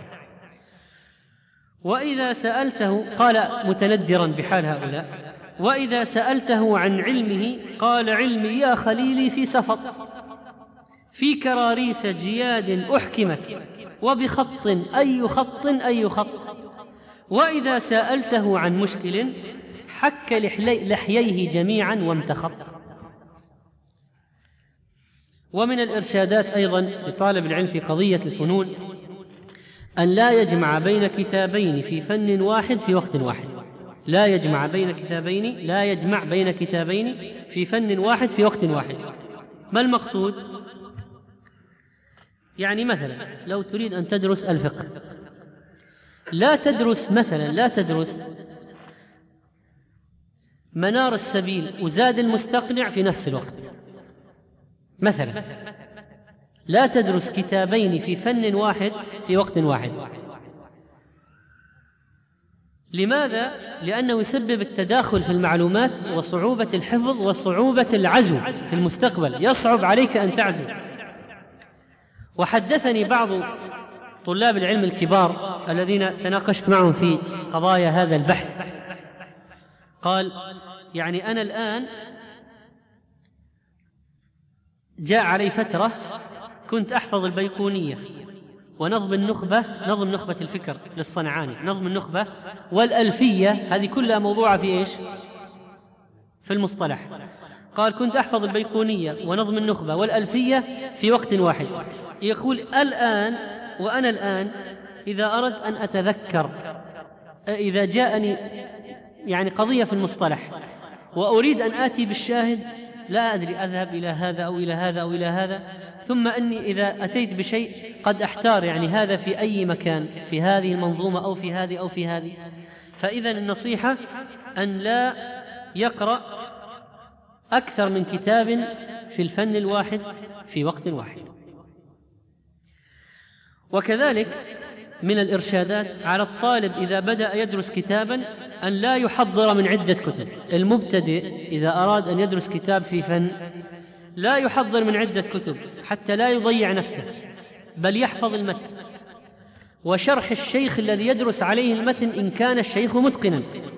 وإذا سألته، قال متندرا بحال هؤلاء، وإذا سألته عن علمه قال علمي يا خليلي في سفط، في كراريس جياد أحكمت، وبخط أي خط أي خط. وإذا سألته عن مشكل حك لحييه جميعا وامتخط. ومن الإرشادات أيضا لطالب العلم في قضية الفنون أن لا يجمع بين كتابين في فن واحد في وقت واحد. لا يجمع بين كتابين لا يجمع بين كتابين في فن واحد في وقت واحد. ما المقصود؟ يعني مثلا لو تريد أن تدرس الفقه، لا تدرس مثلا لا تدرس منار السبيل وزاد المستقنع في نفس الوقت. مثلا لا تدرس كتابين في فن واحد في وقت واحد. لماذا؟ لأنه يسبب التداخل في المعلومات وصعوبة الحفظ وصعوبة العزو في المستقبل، يصعب عليك أن تعزو. وحدثني بعض طلاب العلم الكبار الذين تناقشت معهم في قضايا هذا البحث، قال يعني أنا الآن جاء علي فترة كنت أحفظ البيقونية ونظم النخبة، نظم نخبة الفكر للصنعاني، نظم النخبة والألفية، هذه كلها موضوعة في إيش؟ في المصطلح. قال كنت أحفظ البيقونية ونظم النخبة والألفية في وقت واحد. يقول الآن وأنا الآن إذا أردت أن أتذكر، إذا جاءني يعني قضية في المصطلح وأريد أن آتي بالشاهد لا أدري أذهب إلى هذا أو إلى هذا أو إلى هذا، ثم أني إذا أتيت بشيء قد أحتار يعني هذا في أي مكان، في هذه المنظومة أو في هذه أو في هذه. فإذا النصيحة أن لا يقرأ أكثر من كتاب في الفن الواحد في وقت واحد. وكذلك من الإرشادات على الطالب إذا بدأ يدرس كتابا أن لا يحضر من عدة كتب. المبتدئ إذا أراد أن يدرس كتاب في فن لا يحضر من عدة كتب حتى لا يضيع نفسه، بل يحفظ المتن وشرح الشيخ الذي يدرس عليه المتن إن كان الشيخ متقنا.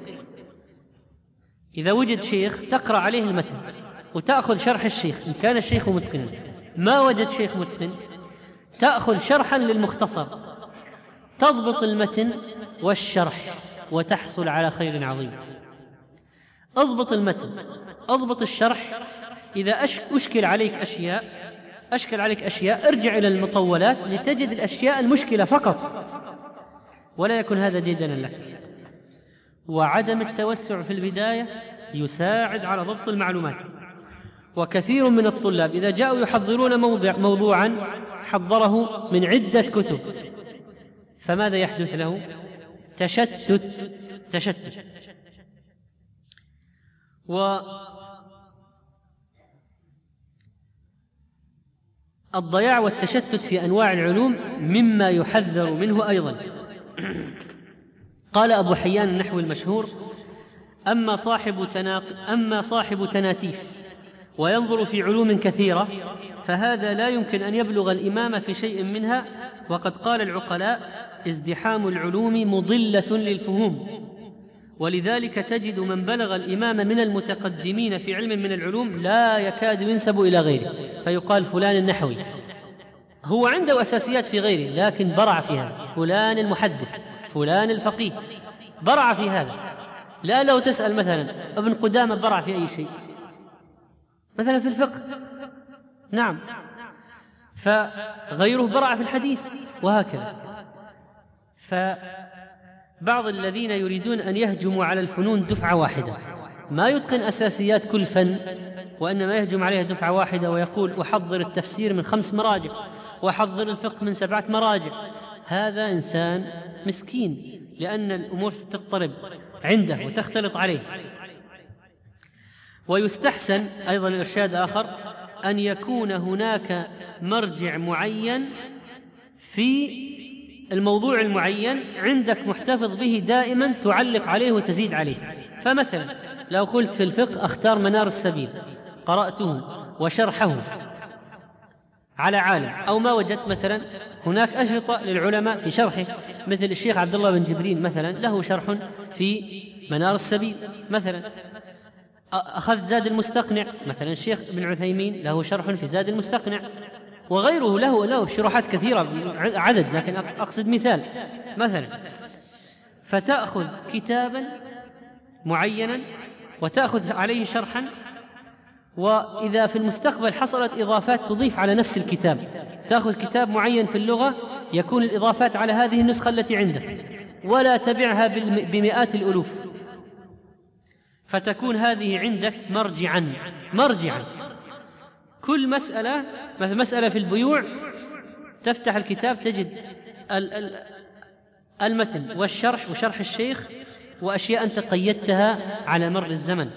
إذا وجد شيخ تقرأ عليه المتن وتأخذ شرح الشيخ إن كان الشيخ متقنا. ما وجد شيخ متقن تأخذ شرحا للمختصر، تضبط المتن والشرح وتحصل على خير عظيم. اضبط المتن، اضبط الشرح. إذا أشكل عليك أشياء أشكل عليك أشياء ارجع إلى المطولات لتجد الأشياء المشكلة فقط، ولا يكون هذا ديدنا لك. وعدم التوسع في البداية يساعد على ضبط المعلومات. وكثير من الطلاب إذا جاءوا يحضرون موضوع موضوعا حضره من عدة كتب، فماذا يحدث له؟ تشتت تشتت والضياع والتشتت في أنواع العلوم مما يحذر منه أيضا. قال أبو حيان النحوي المشهور: أما صاحب تناق أما صاحب تناتيف وينظر في علوم كثيرة فهذا لا يمكن أن يبلغ الإمام في شيء منها. وقد قال العقلاء: ازدحام العلوم مضلة للفهوم. ولذلك تجد من بلغ الإمام من المتقدمين في علم من العلوم لا يكاد ينسب إلى غيره، فيقال فلان النحوي، هو عنده أساسيات في غيره لكن برع في هذا. فلان المحدث، فلان الفقيه، برع في هذا. لا لو تسأل مثلا ابن قدامة برع في أي شيء، مثلا في الفقه، نعم، فغيره برع في الحديث، وهكذا. فبعض الذين يريدون أن يهجموا على الفنون دفعة واحدة، ما يتقن أساسيات كل فن، وإنما يهجم عليها دفعة واحدة ويقول: أحضر التفسير من خمس مراجع، وأحضر الفقه من سبعة مراجع. هذا إنسان مسكين، لأن الأمور ستضطرب عنده وتختلط عليه. ويستحسن أيضا إرشاد آخر أن يكون هناك مرجع معين في الموضوع المعين عندك محتفظ به دائما تعلق عليه وتزيد عليه. فمثلا لو قلت في الفقه أختار منار السبيل، قرأته وشرحه على عالم، أو ما وجدت مثلا هناك أشرطة للعلماء في شرحه، مثل الشيخ عبد الله بن جبرين مثلا له شرح في منار السبيل مثلا. أخذت زاد المستقنع مثلا، الشيخ ابن عثيمين له شرح في زاد المستقنع، وغيره له له شروحات كثيرة عدد، لكن أقصد مثال مثلا. فتأخذ كتابا معينا وتأخذ عليه شرحا، وإذا في المستقبل حصلت إضافات تضيف على نفس الكتاب، تأخذ كتاب معين في اللغة يكون الإضافات على هذه النسخة التي عندك، ولا تبعها بمئات الألوف، فتكون هذه عندك مرجعا مرجعا كل مسألة، مثل مسألة في البيوع، تفتح الكتاب تجد المتن والشرح وشرح الشيخ وأشياء أنت قيدتها على مر الزمن.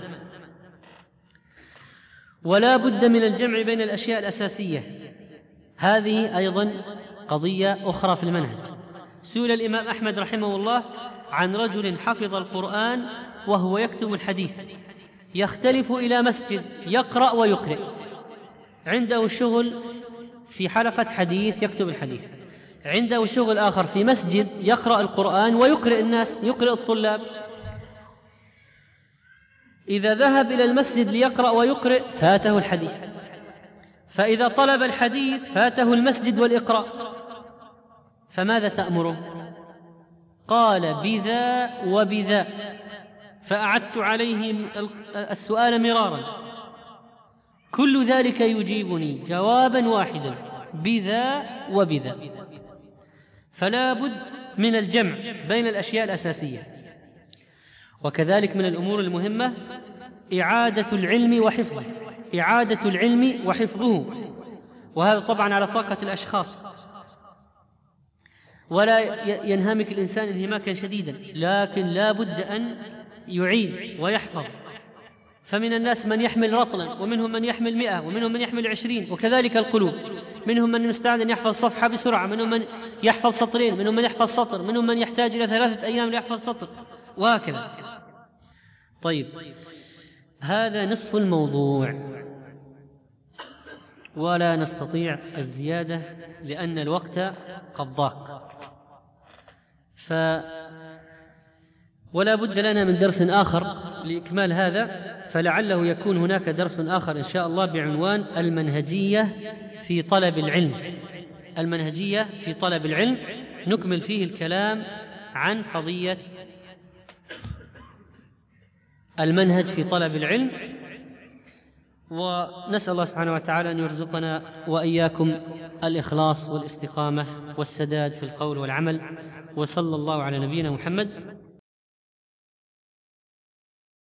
ولا بد من الجمع بين الأشياء الأساسية، هذه أيضا قضية أخرى في المنهج. سئل الإمام أحمد رحمه الله عن رجل حفظ القرآن وهو يكتب الحديث، يختلف إلى مسجد يقرأ ويقرئ، عنده شغل في حلقة حديث يكتب الحديث، عنده شغل آخر في مسجد يقرأ القرآن ويقرئ الناس، يقرئ الطلاب. إذا ذهب إلى المسجد ليقرأ ويقرئ فاته الحديث، فإذا طلب الحديث فاته المسجد والإقراء، فماذا تأمره؟ قال: بذا وبذا. فأعدت عليه السؤال مرارا، كل ذلك يجيبني جوابا واحدا: بذا وبذا. فلا بد من الجمع بين الأشياء الأساسية. وكذلك من الأمور المهمة إعادة العلم وحفظه، إعادة العلم وحفظه، وهذا طبعا على طاقة الأشخاص، ولا ينهمك الإنسان انهماكا شديدا، لكن لا بد أن يعيد ويحفظ. فمن الناس من يحمل رطلا، ومنهم من يحمل مئة، ومنهم من يحمل عشرين، وكذلك القلوب، منهم من يستعد أن يحفظ صفحة بسرعة، منهم من يحفظ سطرين، منهم من يحفظ سطر، منهم من يحتاج إلى ثلاثة أيام ليحفظ سطر، وهكذا. طيب، هذا نصف الموضوع، ولا نستطيع الزيادة لأن الوقت قد ضاق. ف ولا بد لنا من درس آخر لإكمال هذا، فلعله يكون هناك درس آخر إن شاء الله بعنوان المنهجية في طلب العلم. المنهجية في طلب العلم، نكمل فيه الكلام عن قضية المنهج في طلب العلم، ونسأل الله سبحانه وتعالى أن يرزقنا وإياكم الإخلاص والاستقامة والسداد في القول والعمل. وصلى الله على نبينا محمد